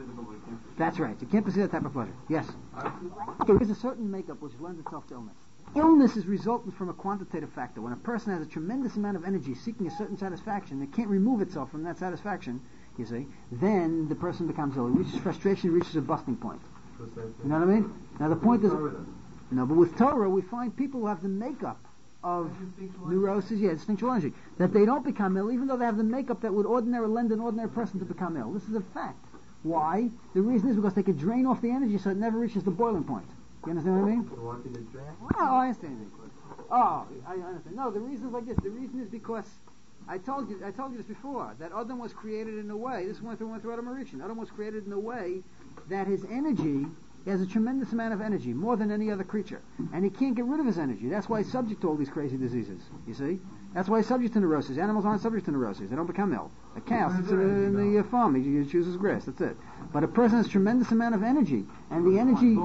That's right. You can't perceive that type of pleasure. Yes. There is a certain makeup which lends itself to illness. Illness is resultant from a quantitative factor. When a person has a tremendous amount of energy seeking a certain satisfaction, it can't remove itself from that satisfaction, you see, then the person becomes ill. He reaches frustration, he reaches a busting point. You know what I mean? Now the point is, no, but with Torah we find people who have the makeup of neurosis, yeah, instinctual energy, that they don't become ill, even though they have the makeup that would ordinarily lend an ordinary person to become ill. This is a fact. Why? The reason is because they could drain off the energy so it never reaches the boiling point. You understand what I mean? Oh, I understand. Oh, I understand. No, the reason is like this. The reason is because I told you, I told you this before, that Adam was created in a way, this went through, went through Adam Arishan, Adam was created in a way that his energy, he has a tremendous amount of energy, more than any other creature, and he can't get rid of his energy. That's why he's subject to all these crazy diseases, you see? That's why he's subject to neuroses. Animals aren't subject to neuroses, they don't become ill. A cow sits in the, in the uh, farm, he, he chooses grass, that's it. But a person has a tremendous amount of energy, and the energy,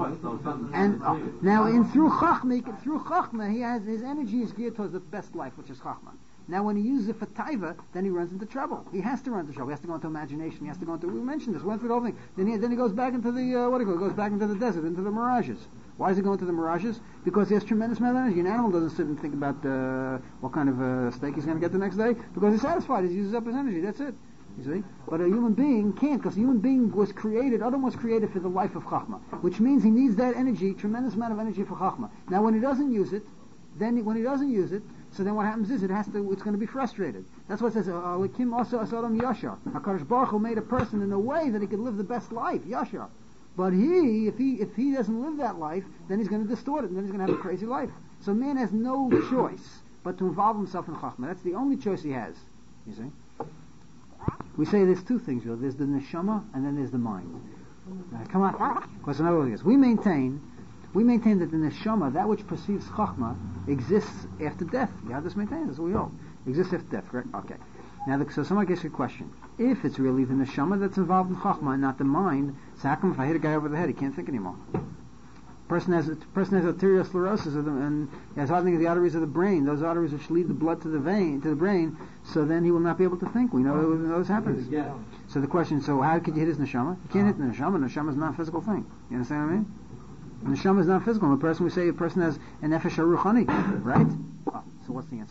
and uh, now in through Chachma, through Chachma, he has, his energy is geared towards the best life, which is Chachma. Now, when he uses it for taiva, then he runs into trouble. He has to run into trouble. He has to go into imagination. He has to go into. We mentioned this. We went through the whole thing. Then he then he goes back into the uh, what do you call? He goes back into the desert, into the mirages. Why does he go into the mirages? Because he has tremendous amount of energy. An animal doesn't sit and think about uh, what kind of uh, steak he's going to get the next day because he's satisfied. He uses up his energy. That's it. You see? But a human being can't, because a human being was created, Adam was created for the life of Chachma, which means he needs that energy, tremendous amount of energy for Chachma. Now, when he doesn't use it, then when he doesn't use it, so then what happens is it has to, it's going to be frustrated. That's what it says, Alikim also Asadam Yashar. HaKadosh Baruch Hu made a person in a way that he could live the best life, Yashar. But he, if he if he doesn't live that life, then he's going to distort it, and then he's going to have a crazy life. So man has no choice but to involve himself in Chachma. That's the only choice he has. You see? We say there's two things, really. There's the neshama, and then there's the mind. Now, come on. Because in other words, we maintain, we maintain that the neshama, that which perceives Chachma, exists after death. You have this maintained, that's what we hold. Exists after death, correct? Okay. Now, the, so somebody gets a question. If it's really the neshama that's involved in Chachma and not the mind, so how come if I hit a guy over the head, he can't think anymore? Person has person has arteriosclerosis of the, and has hardening of the arteries of the brain. Those arteries which lead the blood to the vein, to the brain. So then he will not be able to think. We know oh. this happens. Yeah. So the question: so how could you hit his neshama? You can't hit the neshama. Neshama is not a physical thing. You understand what I mean? The neshama is not physical. The person we say a person has an nefesh haruchani, right? Oh, so what's the answer?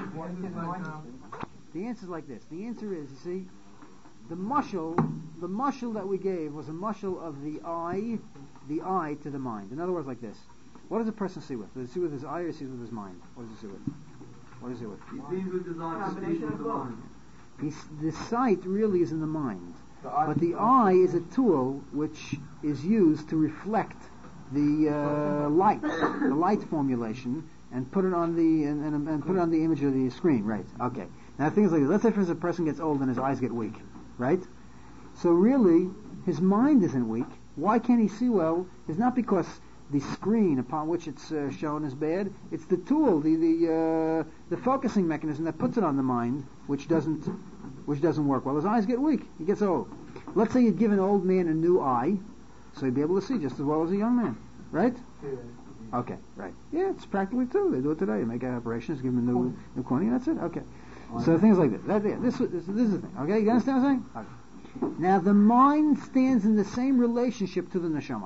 The answer is like this. The answer is, you see, the mushal, the mushal that we gave was a mushal of the eye, the eye to the mind. In other words, like this. What does a person see with? Does he see with his eye or does he see with his mind? What does he see with? What does he see with? He sees with his eye. Combination of both. He's, the sight really is in the mind. The but the eye is a tool which is used to reflect the uh, light, the light formulation, and put it on the and, and, and put it on the image of the screen. Right. Okay. Now things like this. Let's say for instance a person gets old and his eyes get weak. Right? So really, his mind isn't weak. Why can't he see well? It's not because the screen upon which it's uh, shown is bad. It's the tool, the the uh, the focusing mechanism that puts it on the mind, which doesn't which doesn't work well. His eyes get weak. He gets old. Let's say you'd give an old man a new eye, so he'd be able to see just as well as a young man. Right? Okay. Right. Yeah, it's practically true. They do it today. They make operations, give him a new new cornea. That's it. Okay. So things like this. That, yeah, this, this, this is the thing. Okay, you understand what I'm saying? Okay. Now the mind stands in the same relationship to the neshama.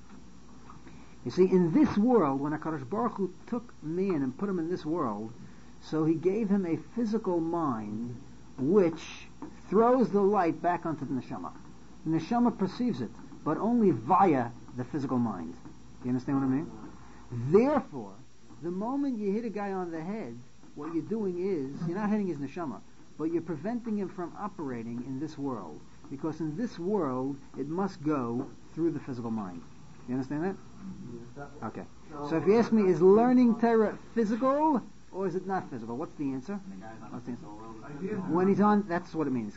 You see, in this world, when HaKadosh Baruch Hu took man and put him in this world, so he gave him a physical mind which throws the light back onto the neshama. The neshama perceives it, but only via the physical mind. Do you understand what I mean? Therefore, the moment you hit a guy on the head, what you're doing is, you're not hitting his neshama, but you're preventing him from operating in this world. Because in this world, it must go through the physical mind. You understand that? Okay. So if you ask me, is learning Torah physical, or is it not physical? What's the answer? What's the answer? When he's on, that's what it means.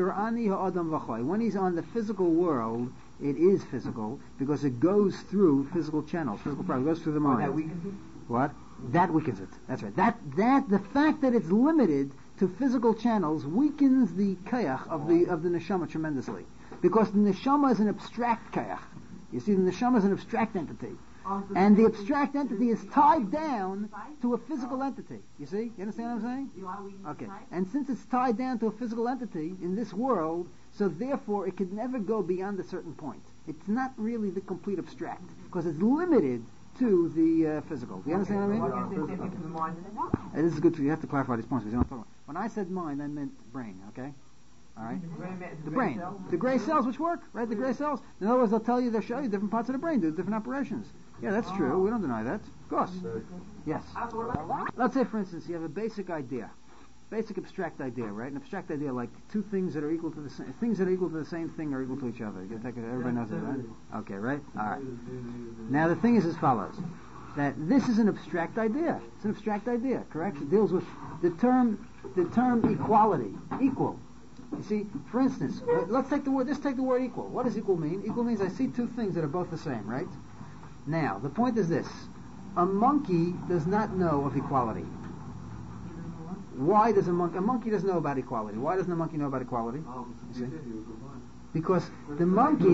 When he's on the physical world, it is physical, because it goes through physical channels, physical process, it goes through the mind. What? That weakens it. That's right. That that the fact that it's limited to physical channels weakens the kayach of the of the neshama tremendously, because the neshama is an abstract kayach. You see, the neshama is an abstract entity, and the abstract entity is tied down to a physical entity. You see? You understand what I'm saying? Okay. And since it's tied down to a physical entity in this world, so therefore it could never go beyond a certain point. It's not really the complete abstract, because it's limited to the uh, physical. Do you understand what I mean? Okay. Uh, this is good for you. You have to clarify these points. Because you don't talk about. When I said mind, I meant brain. Okay. All right. The brain, the gray cells, which work, right? The gray cells. In other words, they'll tell you, they'll show you different parts of the brain do different operations. Yeah, that's true. We don't deny that. Of course. Yes. Let's say, for instance, you have a basic idea, basic abstract idea, right? An abstract idea like two things that are equal to the same things that are equal to the same thing are equal to each other. You take it, everybody knows that, right? Okay, right? All right. Now the thing is as follows: that this is an abstract idea. It's an abstract idea, correct? It deals with the term, the term equality, equal. You see, for instance, let's take the word. Let's take the word equal. What does equal mean? Equal means I see two things that are both the same, right? Now the point is this: a monkey does not know of equality. Why does a monkey? A monkey doesn't know about equality. Why doesn't a monkey know about equality? You see? Because the monkey,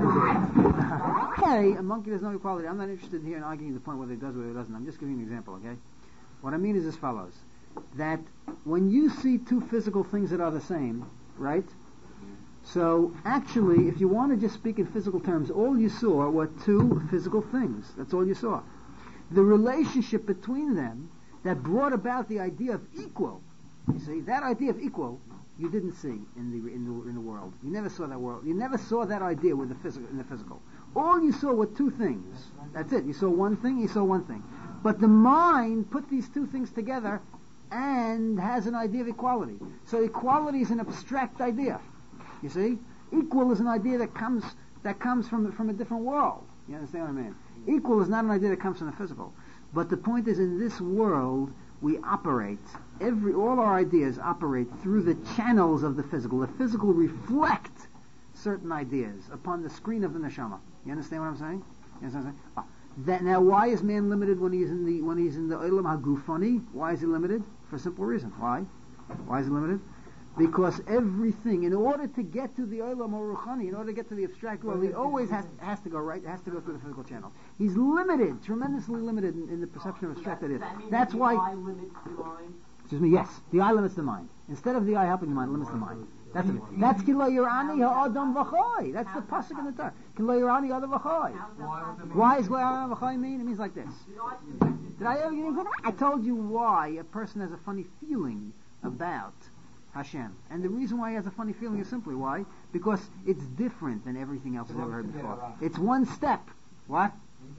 okay, a monkey doesn't know equality. I'm not interested here in arguing the point whether it does or whether it doesn't. I'm just giving you an example, okay? What I mean is as follows: that when you see two physical things that are the same, right? So actually, if you want to just speak in physical terms, all you saw were two physical things. That's all you saw. The relationship between them that brought about the idea of equal. You see, that idea of equal you didn't see in the in the in the world. You never saw that world. You never saw that idea with the physical in the physical. All you saw were two things. That's it. You saw one thing. You saw one thing. But the mind put these two things together and has an idea of equality. So equality is an abstract idea. You see, equal is an idea that comes that comes from from a different world. You understand what I mean? Equal is not an idea that comes from the physical. But the point is, in this world, we operate, every all our ideas operate through the channels of the physical. The physical reflect certain ideas upon the screen of the neshama. You understand what I'm saying? You understand what I'm saying? Ah, that, now, why is man limited when he's in the when he's in the olam hagufani? Why is he limited? For a simple reason. Why? Why is he limited? Because everything, in order to get to the olam haruchani, in order to get to the abstract world, he always has has to go right, has to go through the physical channel. He's limited, tremendously limited in, in the perception of abstract ideas. That's why. The eye limits the mind? Excuse me. Yes, the eye limits the mind. Instead of the eye helping the mind, it limits the mind. That's it. That's kilo yirani ha'adam v'choy. That's the pasuk in the Torah. Kilo yirani ha'adam v'choy. Why is kilo yirani v'choy mean? It means like this. Did I ever? You I told you why a person has a funny feeling about Hashem. And the reason why he has a funny feeling is simply why? Because it's different than everything else he's ever heard before. It's one step. What?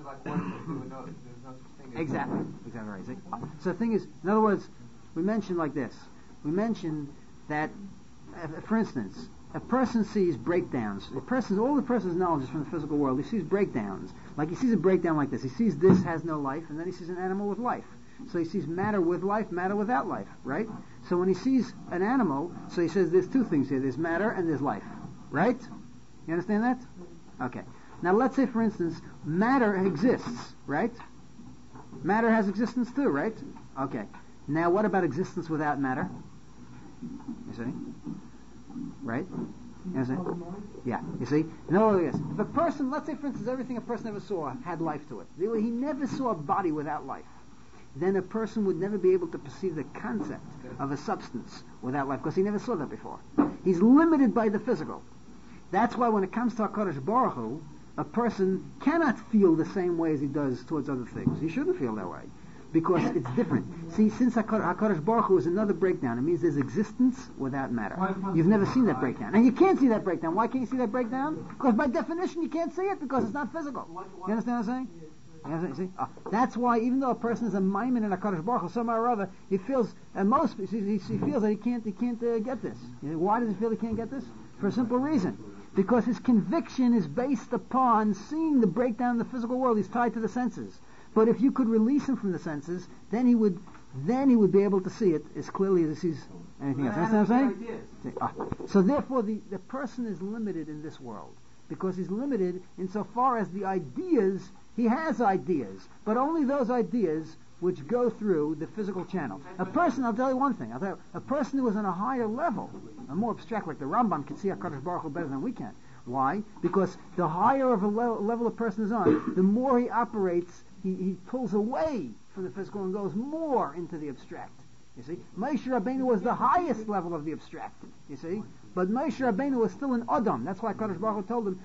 Exactly. Exactly right. See? So the thing is, in other words, we mentioned like this. We mentioned that, uh, for instance, a person sees breakdowns. A person, all the person's knowledge is from the physical world. He sees breakdowns. Like he sees a breakdown like this. He sees this has no life, and then he sees an animal with life. So he sees matter with life, matter without life, right? So when he sees an animal, so he says there's two things here. There's matter and there's life, right? You understand that? Okay. Now let's say, for instance, matter exists, right? Matter has existence too, right? Okay. Now what about existence without matter? You see? Right? You see? Yeah. You see? No, yes. If a person, let's say, for instance, everything a person ever saw had life to it. He never saw a body without life. Then a person would never be able to perceive the concept of a substance without life, because he never saw that before. He's limited by the physical. That's why when it comes to HaKadosh Baruch Hu, a person cannot feel the same way as he does towards other things. He shouldn't feel that way, because it's different. See, since HaKadosh Baruch Hu is another breakdown, it means there's existence without matter. You've never seen that breakdown. And you can't see that breakdown. Why can't you see that breakdown? Because by definition you can't see it, because it's not physical. You understand what I'm saying? You see? Uh, that's why, even though a person is a maimin in a HaKadosh Baruch Hu, somehow or other, he feels, and most, he, he, he feels that he can't, he can't uh, get this. You know, why does he feel he can't get this? For a simple reason. Because his conviction is based upon seeing the breakdown in the physical world. He's tied to the senses. But if you could release him from the senses, then he would, then he would be able to see it as clearly as he sees anything else. You understand what I'm saying? Uh, so therefore, the, the person is limited in this world. Because he's limited insofar as the ideas, he has ideas, but only those ideas which go through the physical channel. A person, I'll tell you one thing, I'll tell you, a person who is on a higher level, a more abstract, like the Rambam can see HaKadosh Baruch Hu better than we can. Why? Because the higher of a le- level a person is on, the more he operates, he, he pulls away from the physical and goes more into the abstract. You see? Moshe Rabbeinu was the highest level of the abstract. You see? But Moshe Rabbeinu was still an Adam. That's why Kadosh Baruch Hu told him,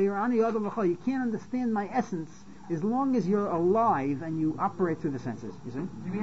you can't understand my essence as long as you're alive and you operate through the senses. You see?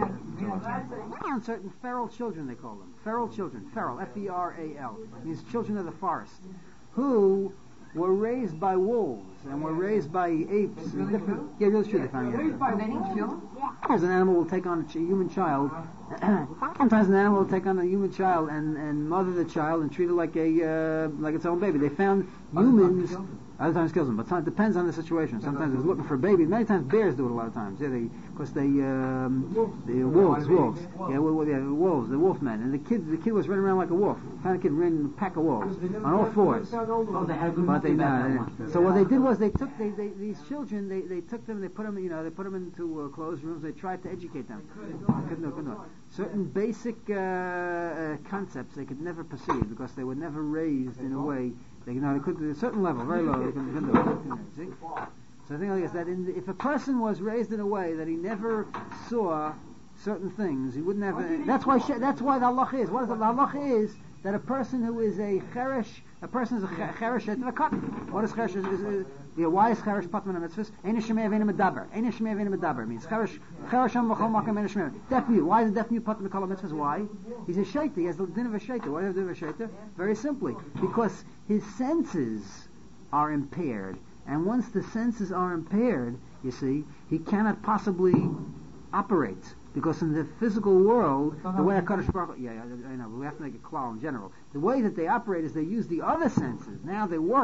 And certain feral children, they call them. Feral children. Feral. F E R A L. Means children of the forest. Who were raised by wolves and were raised by apes. Different, yeah, really true. They found it. Sometimes an animal will take on a ch- human child. Sometimes an animal will take on a human child and, and mother the child and treat it like a uh, like its own baby. They found humans. Other times kills them, but it depends on the situation. Sometimes it's looking for a baby. Many times bears do it a lot of times. Yeah, they because they um, the wolves, wolves. Yeah, well, yeah, wolves, the wolf men. And the kid, the kid was running around like a wolf. Found a kid ran in a pack of wolves on all fours. But they, uh, so what they did was they took they, they, these children. They, they took them. They put them. You know, they put them into uh, closed rooms. They tried to educate them. Couldn't, couldn't, couldn't. Certain basic uh, uh, concepts they could never perceive because they were never raised in a way. They, you know, they could to a certain level, very low. They couldn't, couldn't do it. You know, see? So the thing like is that in the, if a person was raised in a way that he never saw certain things, he wouldn't have. A, that's why. That's why the halach is. What is the halach is that a person who is a cheresh, a person is a cheresh at the cut. What is cheresh? Is, is, is, yeah, why is cheresh patman mitzvahs? Ein shemei ve'ein medaber. Ein shemei ve'ein medaber means cheresh. Cheresh am v'chol makom ein shemei. Deaf mute. Why is a deaf mute patman mikol mitzvahs? Why? He's a shaita. He has the din of a shaita. Why does he have a shaita? Very simply, because his senses are impaired, and once the senses are impaired, you see, he cannot possibly operate. Because in the physical world, the way HaKadosh Baruch Hu, yeah, I know, we have to make it klal in general. The way that they operate is they use the other senses. Now they work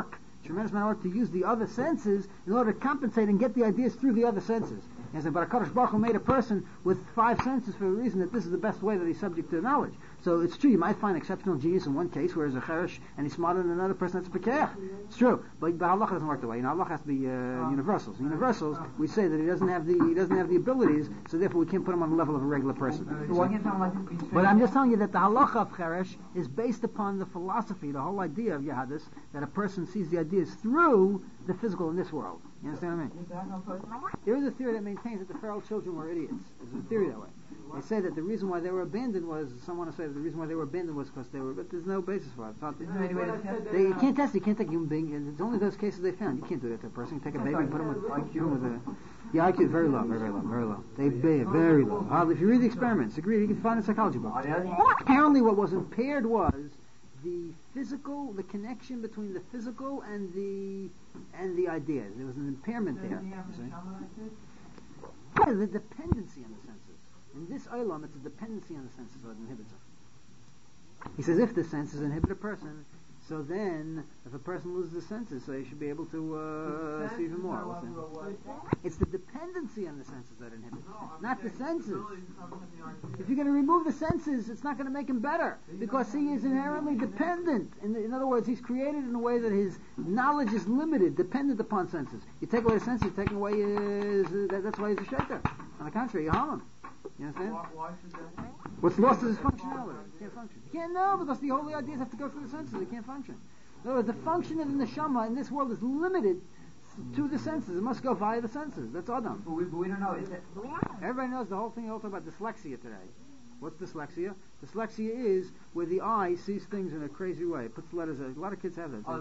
tremendous amount of work to use the other senses in order to compensate and get the ideas through the other senses. And said, but HaKadosh Baruch Hu made a person with five senses for the reason that this is the best way that he's subject to knowledge. So it's true, you might find exceptional genius in one case, whereas a cherish and he's smarter than another person that's a pekech. It's true, but, but halacha doesn't work that way. You know, halacha has to be uh, universals. Universals, we say that he doesn't have the he doesn't have the abilities, so therefore we can't put him on the level of a regular person. But I'm just telling you that the halacha of cheresh is based upon the philosophy, the whole idea of Yahadis, that a person sees the ideas through the physical in this world. You understand what I mean? There is a theory that maintains that the Pharaoh children were idiots. There's a theory that way. They say that the reason why they were abandoned was, some want to say that the reason why they were abandoned was because they were, but there's no basis for it. It's not, they, you can't test it, you can't take a human being, and it's only those cases they found. You can't do that to a person. You take a baby and put him with, I Q with a, the I Q is very low, very, very low, very low. They, they very low. Hardly, if you read the experiments, agree, you can find a psychology book. Apparently what was impaired was the physical, the connection between the physical and the and the ideas. There was an impairment there. Yeah, the dependency on the senses. In this olam, it's a dependency on the senses that inhibits it. He says if the senses inhibit a person, so then if a person loses the senses, so he should be able to uh, see even more. It's the dependency on the senses that inhibits it, not the senses. If you're going to remove the senses, it's not going to make him better, because he is inherently dependent. In, the, in other words, he's created in a way that his knowledge is limited, dependent upon senses. You take away the senses, you're taking away his, uh, that, that's why he's a shaker. On the contrary, you harm him. You understand? Why, why should that? What's lost is his functionality. He can't function. He can't know, because the holy ideas have to go through the senses. They can't function. In other words, the function of the neshama in this world is limited to the senses. It must go via the senses. That's Adam. But we, but we don't know. Is it? Everybody knows the whole thing. All talk about dyslexia today. What's dyslexia? Dyslexia is where the eye sees things in a crazy way. It puts letters. A lot of kids have that. Oh,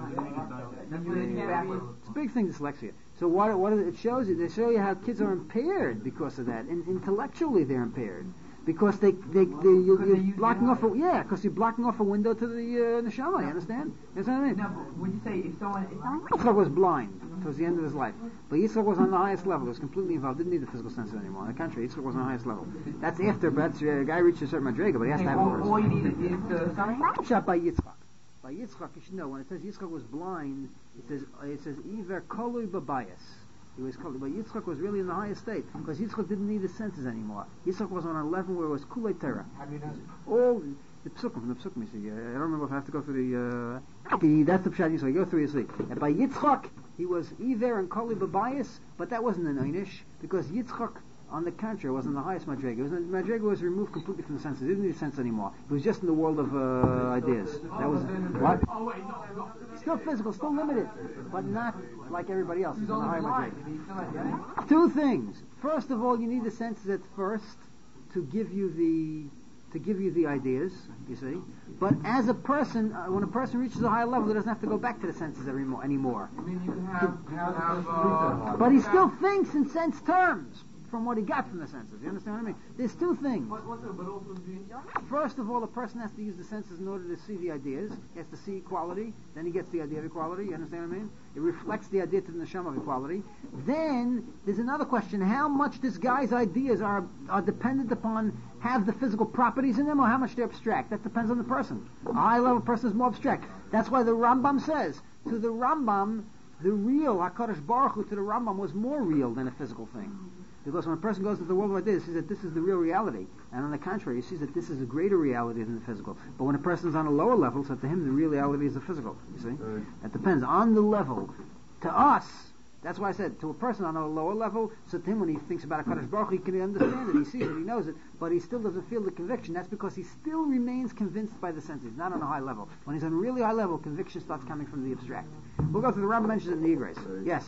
right. It's a big thing, dyslexia. So what, what it shows you, they show you how kids are impaired because of that. And intellectually they're impaired. Because they, they, they, you, you're they blocking off a, yeah, because you're blocking off a window to the uh, neshama, you understand? You understand what I mean? No, but would you say if someone... If someone Yitzchak was blind towards the end of his life. But Yitzchak was on the highest level. He was completely involved. Didn't need the physical senses anymore. On the contrary, Yitzchak was on the highest level. That's after, but that's, uh, a guy reaches a certain madrega, but he has to have it all, first. all you need is the... Sorry? Shot by Yitzchak. By Yitzchak, you should know, when it says Yitzchak was blind, it says, it says, Iver kolui babayas. He was called, but Yitzchak was really in the highest state, because Yitzchak didn't need his senses anymore. Yitzchak was on a level where it was kulei Torah. How do you know? All the psukim, from the psukim, you see. Uh, I don't remember if I have to go through the, uh, the that's the pshat Yitzchak. You go through, you see. And by Yitzchak, he was Iver and Koli Babayas, but that wasn't an Einish, because Yitzchak, on the contrary, was in the highest madrega. It was, madrega was removed completely from the senses. He didn't need a sense anymore. He was just in the world of uh, ideas. That was, what? Oh, wait, no, no. Still physical, still limited, but not like everybody else. He's He's on the only higher blind. madrega. He's still like that. Two things. First of all, you need the senses at first to give you the to give you the ideas. You see, but as a person, uh, when a person reaches a higher level, he doesn't have to go back to the senses every mo- anymore. I mean, you can have... You can have uh, But he still thinks in sense terms from what he got from the senses. You understand what I mean? There's two things. What, what's it, but also the... First of all, a person has to use the senses in order to see the ideas. He has to see equality. Then he gets the idea of equality. You understand what I mean? It reflects the idea to the neshama of equality. Then there's another question: how much this guy's ideas are are dependent upon have the physical properties in them, or how much they're abstract? That depends on the person. A high-level person is more abstract. That's why the Rambam says to the Rambam, the real Hakadosh Baruch Hu to the Rambam was more real than a physical thing. Because when a person goes into the world like this, he sees that this is the real reality. And on the contrary, he sees that this is a greater reality than the physical. But when a person's on a lower level, so to him the real reality is the physical. You see? Right. That depends on the level. To us, that's why I said, to a person on a lower level, so to him when he thinks about a Kadosh Baruch Hu, he can understand it, he sees it, he knows it, but he still doesn't feel the conviction. That's because he still remains convinced by the senses, not on a high level. When he's on a really high level, conviction starts coming from the abstract. We'll go through the Rambam mentions it in the Igros. Right. Yes?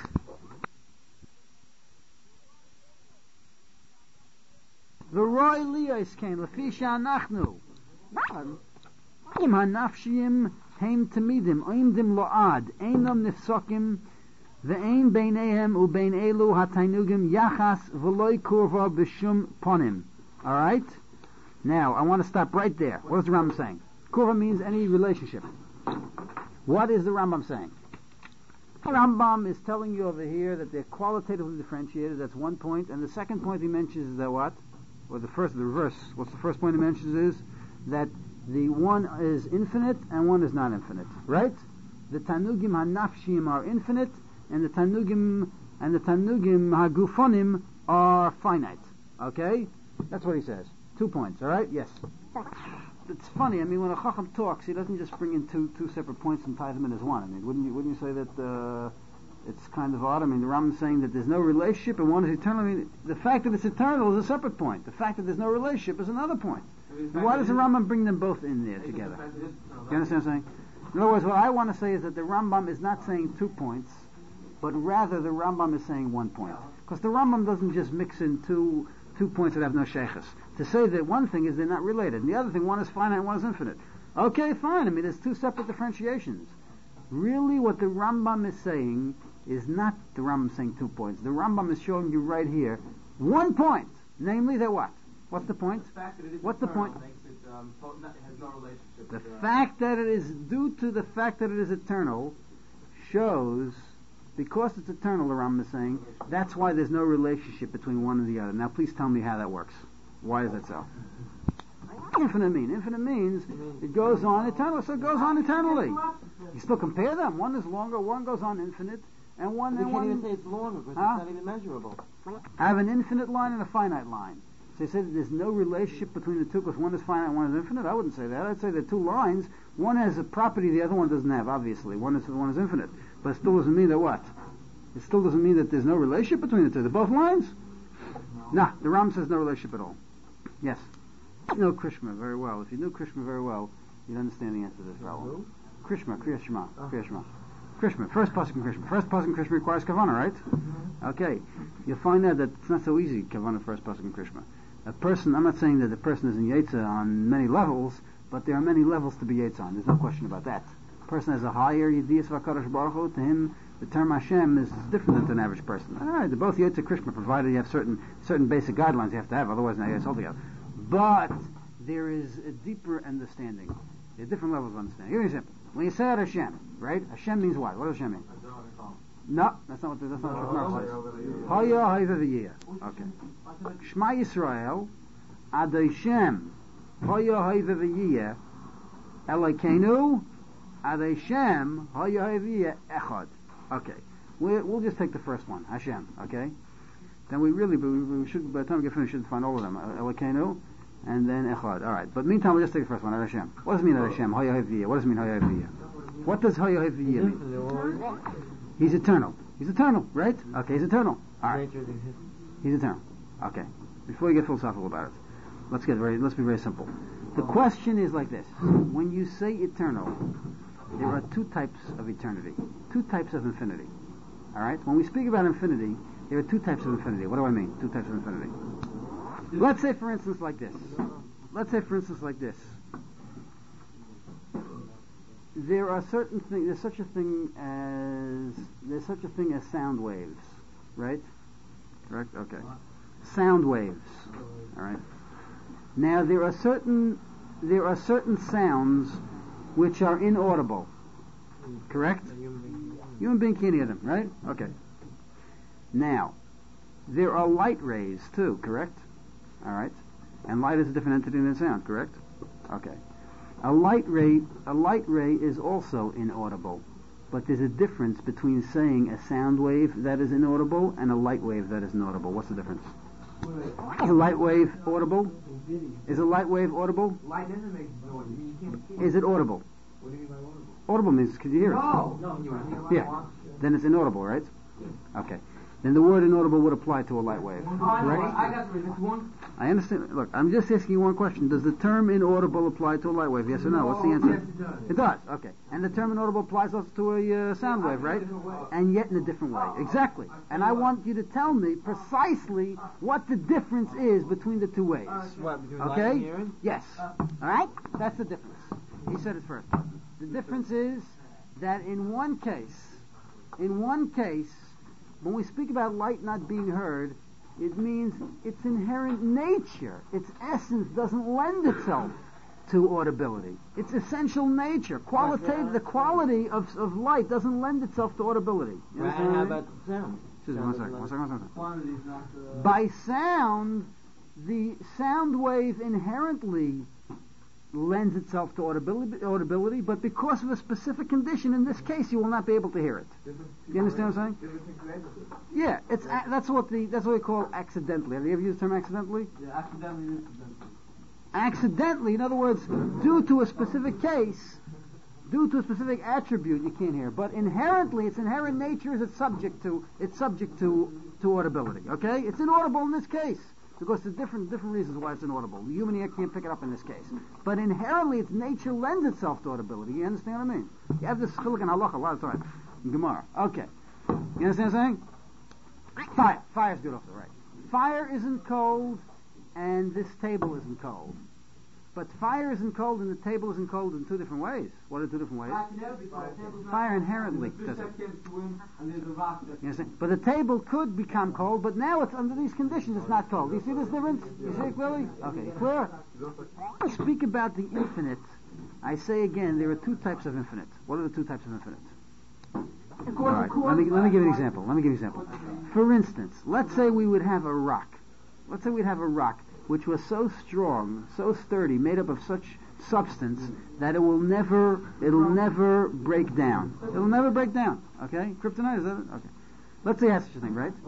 V'roi liyos kain lefi she'anachnu im hanafshiyim heim tamidim oimdim lo'ad einam nifsokim ve'ein beineihem ubein elu hatainugim yachas v'loi kurva b'shum ponim. Alright? Now, I want to stop right there. What is the Rambam saying? Kurva means any relationship. What is the Rambam saying? The Rambam is telling you over here that they're qualitatively differentiated. That's one point. And the second point he mentions is that what? Or the first, the reverse. What's the first point he mentions is that the one is infinite and one is not infinite. Right? the Tanugim hanafshim are infinite, and the Tanugim and the Tanugim hagufonim are finite. Okay? That's what he says. Two points, alright? Yes. It's funny, I mean, when a Chacham talks, he doesn't just bring in two two separate points and tie them in as one. I mean, wouldn't you, wouldn't you say that uh, it's kind of odd? I mean, the Rambam's saying that there's no relationship and one is eternal. I mean, the fact that it's eternal is a separate point. The fact that there's no relationship is another point. And why does the Rambam bring them both in there together? You understand what I'm saying? In other words, what I want to say is that the Rambam is not saying two points, but rather the Rambam is saying one point. Because the Rambam doesn't just mix in two two points that have no sheikhs. To say that one thing is they're not related, and the other thing, one is finite and one is infinite. Okay, fine. I mean, there's two separate differentiations. Really, what the Rambam is saying is not the Rambam saying two points. The Rambam is showing you right here one point, namely that what? What's the point? The fact that it is What's the point? Makes it, um, not, has no relationship The with the, fact that it is due to the fact that it is eternal shows, because it's eternal, the Rambam is saying, that's why there's no relationship between one and the other. Now, please tell me how that works. Why is that so? Infinite mean. Infinite means it goes on eternally, so it goes on eternally. You still compare them. One is longer, one goes on infinite, and one You and can't one. even say it's longer because Huh? it's not even measurable. I have an infinite line and a finite line. So you say that there's no relationship between the two because one is finite and one is infinite? I wouldn't say that. I'd say there are two lines. One has a property the other one doesn't have, obviously. One is one is infinite. But it still doesn't mean that what? It still doesn't mean that there's no relationship between the two. They're both lines? No. Nah, the Ram says no relationship at all. Yes. You know Krishna very well. If you knew Krishna very well, you'd understand the answer to this problem. Krishna, Kriya Shema, Kriya Shema. Krishna, first pasuk in Krishna. First pasuk in Krishna requires kavana, right? Okay. You'll find out that it's not so easy, kavana first pasuk in Krishna. A person, I'm not saying that the person is in Yetzah on many levels, but there are many levels to be Yetzah on. There's no question about that. A person has a higher Yediyas v'Hakadosh Baruch Hu. To him, the term Hashem is different than an average person. All right, they're both Yetzah Krishna, provided you have certain certain basic guidelines you have to have, otherwise now it's altogether. But there is a deeper understanding. There are different levels of understanding. Give me an example. When you say Hashem, right? Hashem means what? What does Hashem mean? No, that's not what the, that's not what the says. Haya Hayva V'yeh. Okay. Shema Yisrael, Adai Shem, Haya Hayva V'yeh, Elokeinu, Adai Shem, Haya Hayva V'yeh, Echad. Okay. We'll, we'll just take the first one, Hashem. Okay. Then we really, we, we should, by the time we get finished, we should find all of them. Elokeinu, and then Echad. All right. But meantime, we'll just take the first one, Hashem. What does it mean, Hashem? Haya Hayva V'yeh. What does it mean, Haya Hayva V'yeh? What does Haya Hayva V'yeh mean? He's eternal. He's eternal, right? Okay, he's eternal. All right. He's eternal. Okay. Before you get philosophical about it, let's get very. Let's be very simple. The question is like this: when you say eternal, there are two types of eternity, two types of infinity. All right. When we speak about infinity, there are two types of infinity. What do I mean? Two types of infinity. Let's say, for instance, like this. Let's say, for instance, like this. There are certain things. There's such a thing as there's such a thing as sound waves, right? Correct. Okay. Sound waves. All right. Now there are certain there are certain sounds which are inaudible. Correct. Human being can't hear them, right? Okay. Now there are light rays too. Correct. All right. And light is a different entity than sound. Correct. Okay. A light ray, a light ray is also inaudible, but there's a difference between saying a sound wave that is inaudible and a light wave that is inaudible. What's the difference? Is a light wave audible? Is a light wave audible? Light doesn't make noise. You can't hear. Is it audible? What do you mean by audible? Audible means, can you hear it? No, no, you are. Yeah. Then it's inaudible, right? Okay. Then the word inaudible would apply to a light wave. Oh, I know. Right? I got the next one. I understand. Look, I'm just asking you one question. Does the term inaudible apply to a light wave? Yes or no? What's the answer? Yes, it does. It does. Okay. And the term inaudible applies also to a uh, sound wave, right? And yet in a different way. Exactly. And I want you to tell me precisely what the difference is between the two waves. What, between light and Okay? hearing? Yes. All right? That's the difference. He said it first. The difference is that in one case, in one case, when we speak about light not being heard, it means its inherent nature, its essence doesn't lend itself to audibility. Its essential nature, qualitative, the quality of, of light doesn't lend itself to audibility. You Right, understand how what I mean? about the sound? Excuse me, one second, one second, one second. Quantity is not the... By sound, the sound wave inherently lends itself to audibility, audibility, but because of a specific condition, in this case, you will not be able to hear it. You understand what I'm saying? Yeah, it's a, that's what the that's what we call accidentally. Have you ever used the term accidentally? Yeah, accidentally, incidentally. Accidentally, in other words, due to a specific case, due to a specific attribute, you can't hear. But inherently, its inherent nature is it's subject to it's subject to to audibility. Okay, it's inaudible in this case. Because there's different different reasons why it's inaudible. The human ear can't pick it up in this case. But inherently, its nature lends itself to audibility. You understand what I mean? You have this chiluk in halacha a lot of times. In Gemara. Okay. You understand what I'm saying? Fire. Fire's good off the right. Fire isn't cold, and this table isn't cold. But fire isn't cold, and the table isn't cold in two different ways. What are two different ways? Fire inherently does it. You understand? But the table could become cold, but now it's under these conditions it's not cold. Do you see this difference? You see it clearly? Okay, clear? When I speak about the infinite, I say again, there are two types of infinite. What are the two types of infinite? All right, let me, let me give you an example. Let me give you an example. For instance, let's say we would have a rock. Let's say we'd have a rock which was so strong, so sturdy, made up of such substance that it will never, it'll never break down. It'll never break down. Okay? Kryptonite, is that it? Okay. Let's say that's such a thing, right?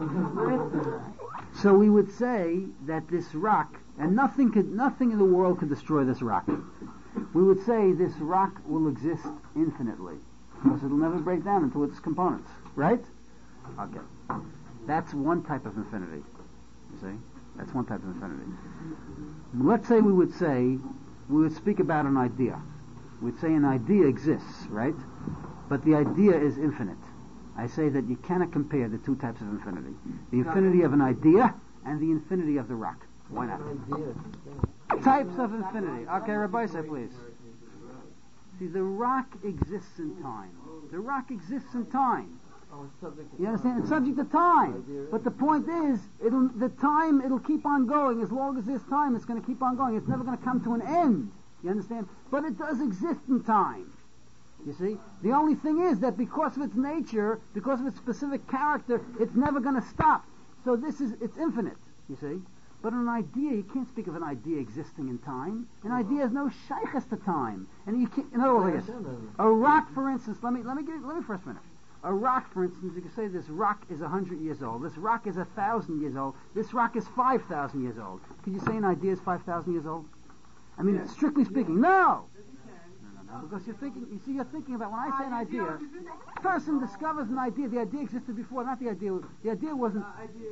So we would say that this rock, and nothing could, nothing in the world could destroy this rock. We would say this rock will exist infinitely, because it'll never break down into its components. Right? Okay. That's one type of infinity. You see? That's one type of infinity. Let's say we would say, we would speak about an idea. We'd say an idea exists, right? But the idea is infinite. I say that you cannot compare the two types of infinity. The infinity of an idea and the infinity of the rock. Why not? Types of infinity. Okay, Rabbi, say please. See, the rock exists in time. The rock exists in time. You understand? It's subject to time. But the point is, it'll, the time, it'll keep on going. As long as there's time, it's going to keep on going. It's never going to come to an end. You understand? But it does exist in time. You see? The only thing is that because of its nature, because of its specific character, it's never going to stop. So this is, it's infinite. You see? But an idea, you can't speak of an idea existing in time. An idea has no shaykhs to time. And you can't, in other words, a rock, for instance, let me, let me give, let me first finish. A rock, for instance, you can say this rock is a hundred years old. This rock is a thousand years old. This rock is five thousand years old. Could you say an idea is five thousand years old? I mean, yes. Strictly speaking, no. No, no, no. Because you're thinking. You see, you're thinking about when I say an idea. A person discovers an idea. The idea existed before, not the idea. The idea wasn't.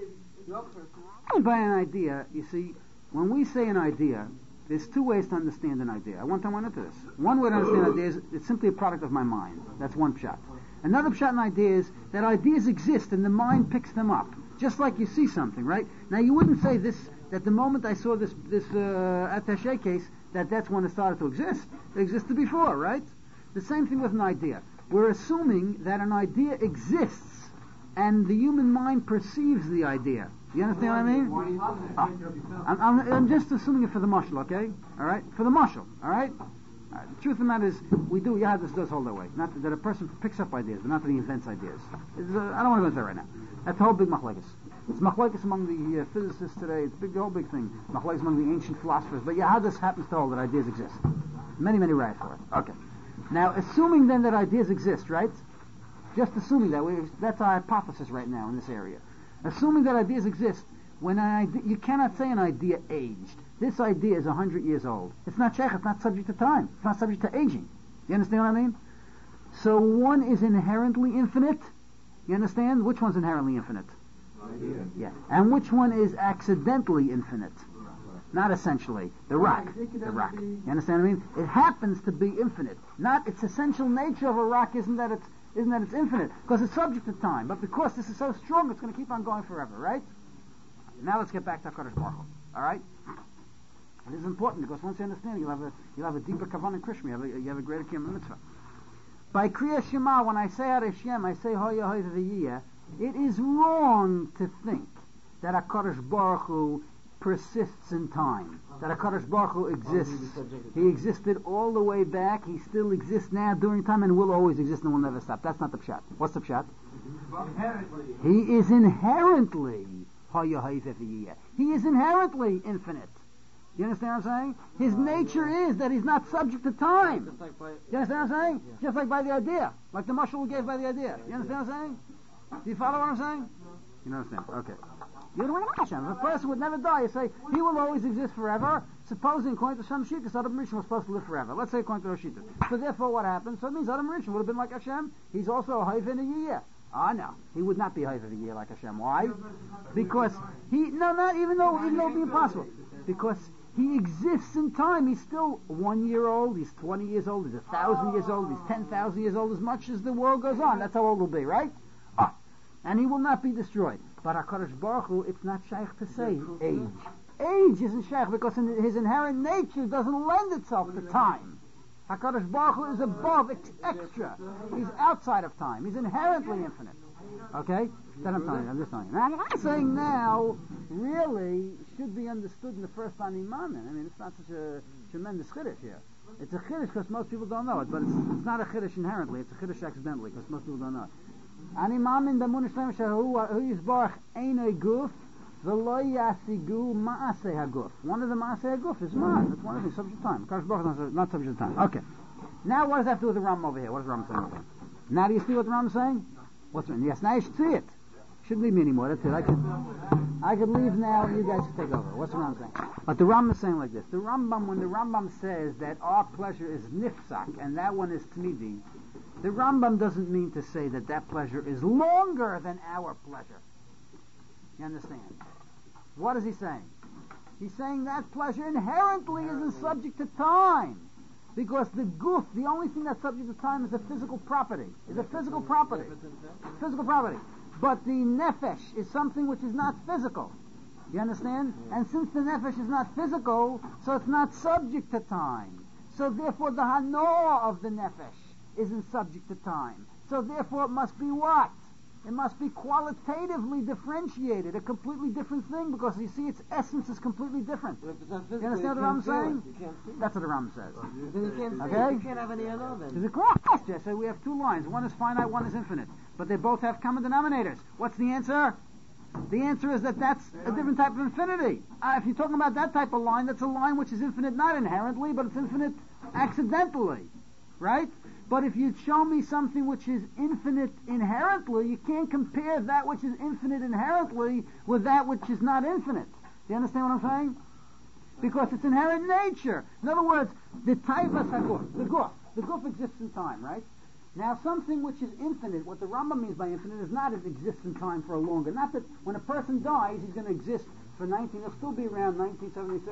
By an idea, you see, when we say an idea, there's two ways to understand an idea. I one time went into this. One way to understand an idea is it's simply a product of my mind. That's one pshat. Another pshat in idea is that ideas exist and the mind picks them up. Just like you see something, right? Now you wouldn't say this, that the moment I saw this this uh, attaché case, that that's when it started to exist. It existed before, right? The same thing with an idea. We're assuming that an idea exists and the human mind perceives the idea. You understand what I mean? Uh, I'm, I'm, I'm just assuming it for the mashal, okay? All right? For the mashal, all right? Uh, the truth of the matter is, we do, yeah, this does hold that way. Not that, that a person picks up ideas, but not that he invents ideas. Uh, I don't want to go into that right now. That's a whole big machlekes. It's machlekes among the uh, physicists today. It's a big, the whole big thing. Machlekes among the ancient philosophers. But yeah, how this happens to hold that ideas exist. Many, many right for it. Okay. Now, assuming then that ideas exist, right? Just assuming that. We, that's our hypothesis right now in this area. Assuming that ideas exist, when an idea, you cannot say an idea aged. This idea is a hundred years old. It's not sheikh, it's not subject to time. It's not subject to aging. You understand what I mean? So one is inherently infinite. You understand? Which one's inherently infinite? Idea. Yeah. And which one is accidentally infinite? Not essentially. The rock. The rock. You understand what I mean? It happens to be infinite. Not its essential nature of a rock isn't that it's isn't that it's infinite, because it's subject to time. But because this is so strong, it's going to keep on going forever, right? Now let's get back to HaKadosh Baruch Hu. All right? This is important because once you understand, you'll have a you'll have a deeper kavanah in Krishma. You have a, you have a greater kiyum mitzvah. By Kriya Shema, when I say Har Hashem, I say Hoya Hoya V'yiyah. It is wrong to think that HaKadosh Baruch Hu persists in time. That HaKadosh Baruch Hu exists. He existed all the way back. He still exists now during time and will always exist and will never stop. That's not the pshat. What's the pshat? Inherently. He is inherently Hoya Hoya V'yiyah. He is inherently infinite. You understand what I'm saying? His nature is that he's not subject to time. Just like by, You understand what I'm saying? Just like by the idea. Like the mushal we gave by the idea. You understand what I'm saying? Do you follow what I'm saying? You don't understand. Okay. You don't want to Hashem. If a person would never die, you say, he will always exist forever. Supposing, according to some Shittas, Adam Rishon was supposed to live forever. Let's say according to those Shittas. So therefore what happens? So it means Adam Rishon would have been like Hashem. He's also a Haiv in a year. Ah, no. He would not be a Haiv in a year like Hashem. Why? Because he, no, not even though, even though it would be impossible. Because he exists in time. He's still one year old, he's twenty years old, he's a thousand years old, he's ten thousand years old, as much as the world goes on. That's how old he'll be, right? Ah. And he will not be destroyed. But HaKadosh Baruch Hu, it's not shaykh to say age. Age isn't shaykh because in his inherent nature doesn't lend itself to time. HaKadosh Baruch Hu is above, ex- extra. He's outside of time. He's inherently infinite. Okay? That I'm telling you, I'm just telling you. Now, what I'm saying now really should be understood in the first Ani Mamin. I mean, it's not such a tremendous chiddush here. It's a chiddush because most people don't know it, but it's, it's not a chiddush inherently, it's a chiddush accidentally because most people don't know it. Ani Mamin b'munah shlem shehu hu yisbarach einay guf v'lo yasigu ma'aseh haguf. One of the ma'aseh haguf is man. That's one of the things, subject to time. Kadosh Baruch Hu is not subject to time. Okay. Now what does that have to do with the Ram over here? What is the Ram saying over here? Now do you see what the Ram is saying? What's it? Yes, now you should see it. Shouldn't leave me anymore. That's it. I could, I could leave now, and you guys should take over. What's the Rambam saying? But the Rambam is saying like this: the Rambam, when the Rambam says that our pleasure is nifsak and that one is tmidi, the Rambam doesn't mean to say that that pleasure is longer than our pleasure. You understand? What is he saying? He's saying that pleasure inherently isn't subject to time. Because the goof, the only thing that's subject to time is a physical property. Is a physical property. Physical property. But the nefesh is something which is not physical. You understand? And since the nefesh is not physical, so it's not subject to time. So therefore the hanoah of the nefesh isn't subject to time. So therefore it must be what? It must be qualitatively differentiated, a completely different thing, because you see its essence is completely different. But if it's not You physical, understand you what I'm can't feel saying? it. You can't see it. That's what the Ram says. Then you can't see Okay? it. You can't have any other then. There's a class, Jesse. We have two lines. One is finite, one is infinite. But they both have common denominators. What's the answer? The answer is that that's a different type of infinity. Uh, if you're talking about that type of line, that's a line which is infinite not inherently, but it's infinite accidentally. Right? But if you show me something which is infinite inherently, you can't compare that which is infinite inherently with that which is not infinite. Do you understand what I'm saying? Because it's inherent nature. In other words, the taivas haguf, the guf, the guf exists in time, right? Now, something which is infinite, what the Rambam means by infinite, is not it exists in time for a longer. Not that when a person dies, he's going to exist for nineteen, he'll still be around nineteen seventy-six,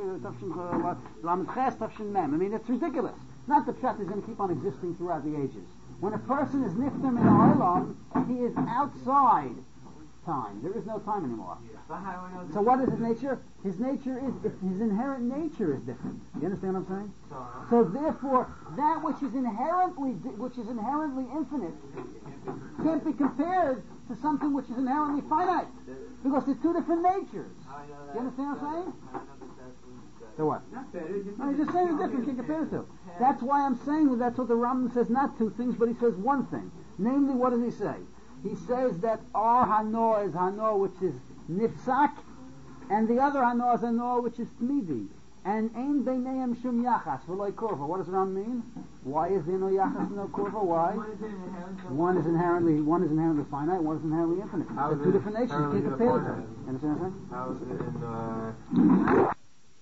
Lamed Ches, Tafshin Mem. I mean, it's ridiculous. Not that Pshat is going to keep on existing throughout the ages. When a person is nifter min ha'olam, he is outside time. There is no time anymore. So what is his nature? His nature is, his inherent nature is different. You understand what I'm saying? So therefore, that which is inherently, which is inherently infinite, can't be compared to something which is inherently finite. Because they're two different natures. You understand what I'm saying? So what? No, he's just saying it's different. You can't compare the two. That's why I'm saying that that's what the Rambam says, not two things, but he says one thing. Namely, what does he say? He says that our hanoah is hanoah which is nifsak, and the other hanoah is hanoah which is tmidi. And ein beineim shum yachas v'loy kurva. What does Ram mean? Why is there no yachas and no kurva? Why? One is inherently one is inherently finite, one is inherently infinite. They're two different natures. You can't compare the two. You understand what I'm saying? How is it in uh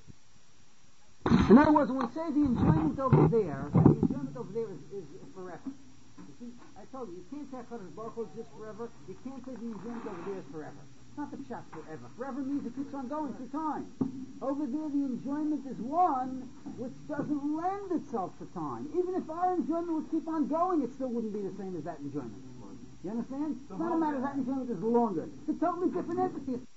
In other words, when we say the enjoyment over there, the enjoyment over there is, is forever. You see, I told you, you can't say HaKadosh Baruch Hu exists forever. You can't say the enjoyment over there is forever. It's not the shot forever. Forever means it keeps on going through time. Over there, the enjoyment is one which doesn't lend itself to time. Even if our enjoyment would keep on going, it still wouldn't be the same as that enjoyment. You understand? It's not a matter that enjoyment is longer. It's a totally different entity.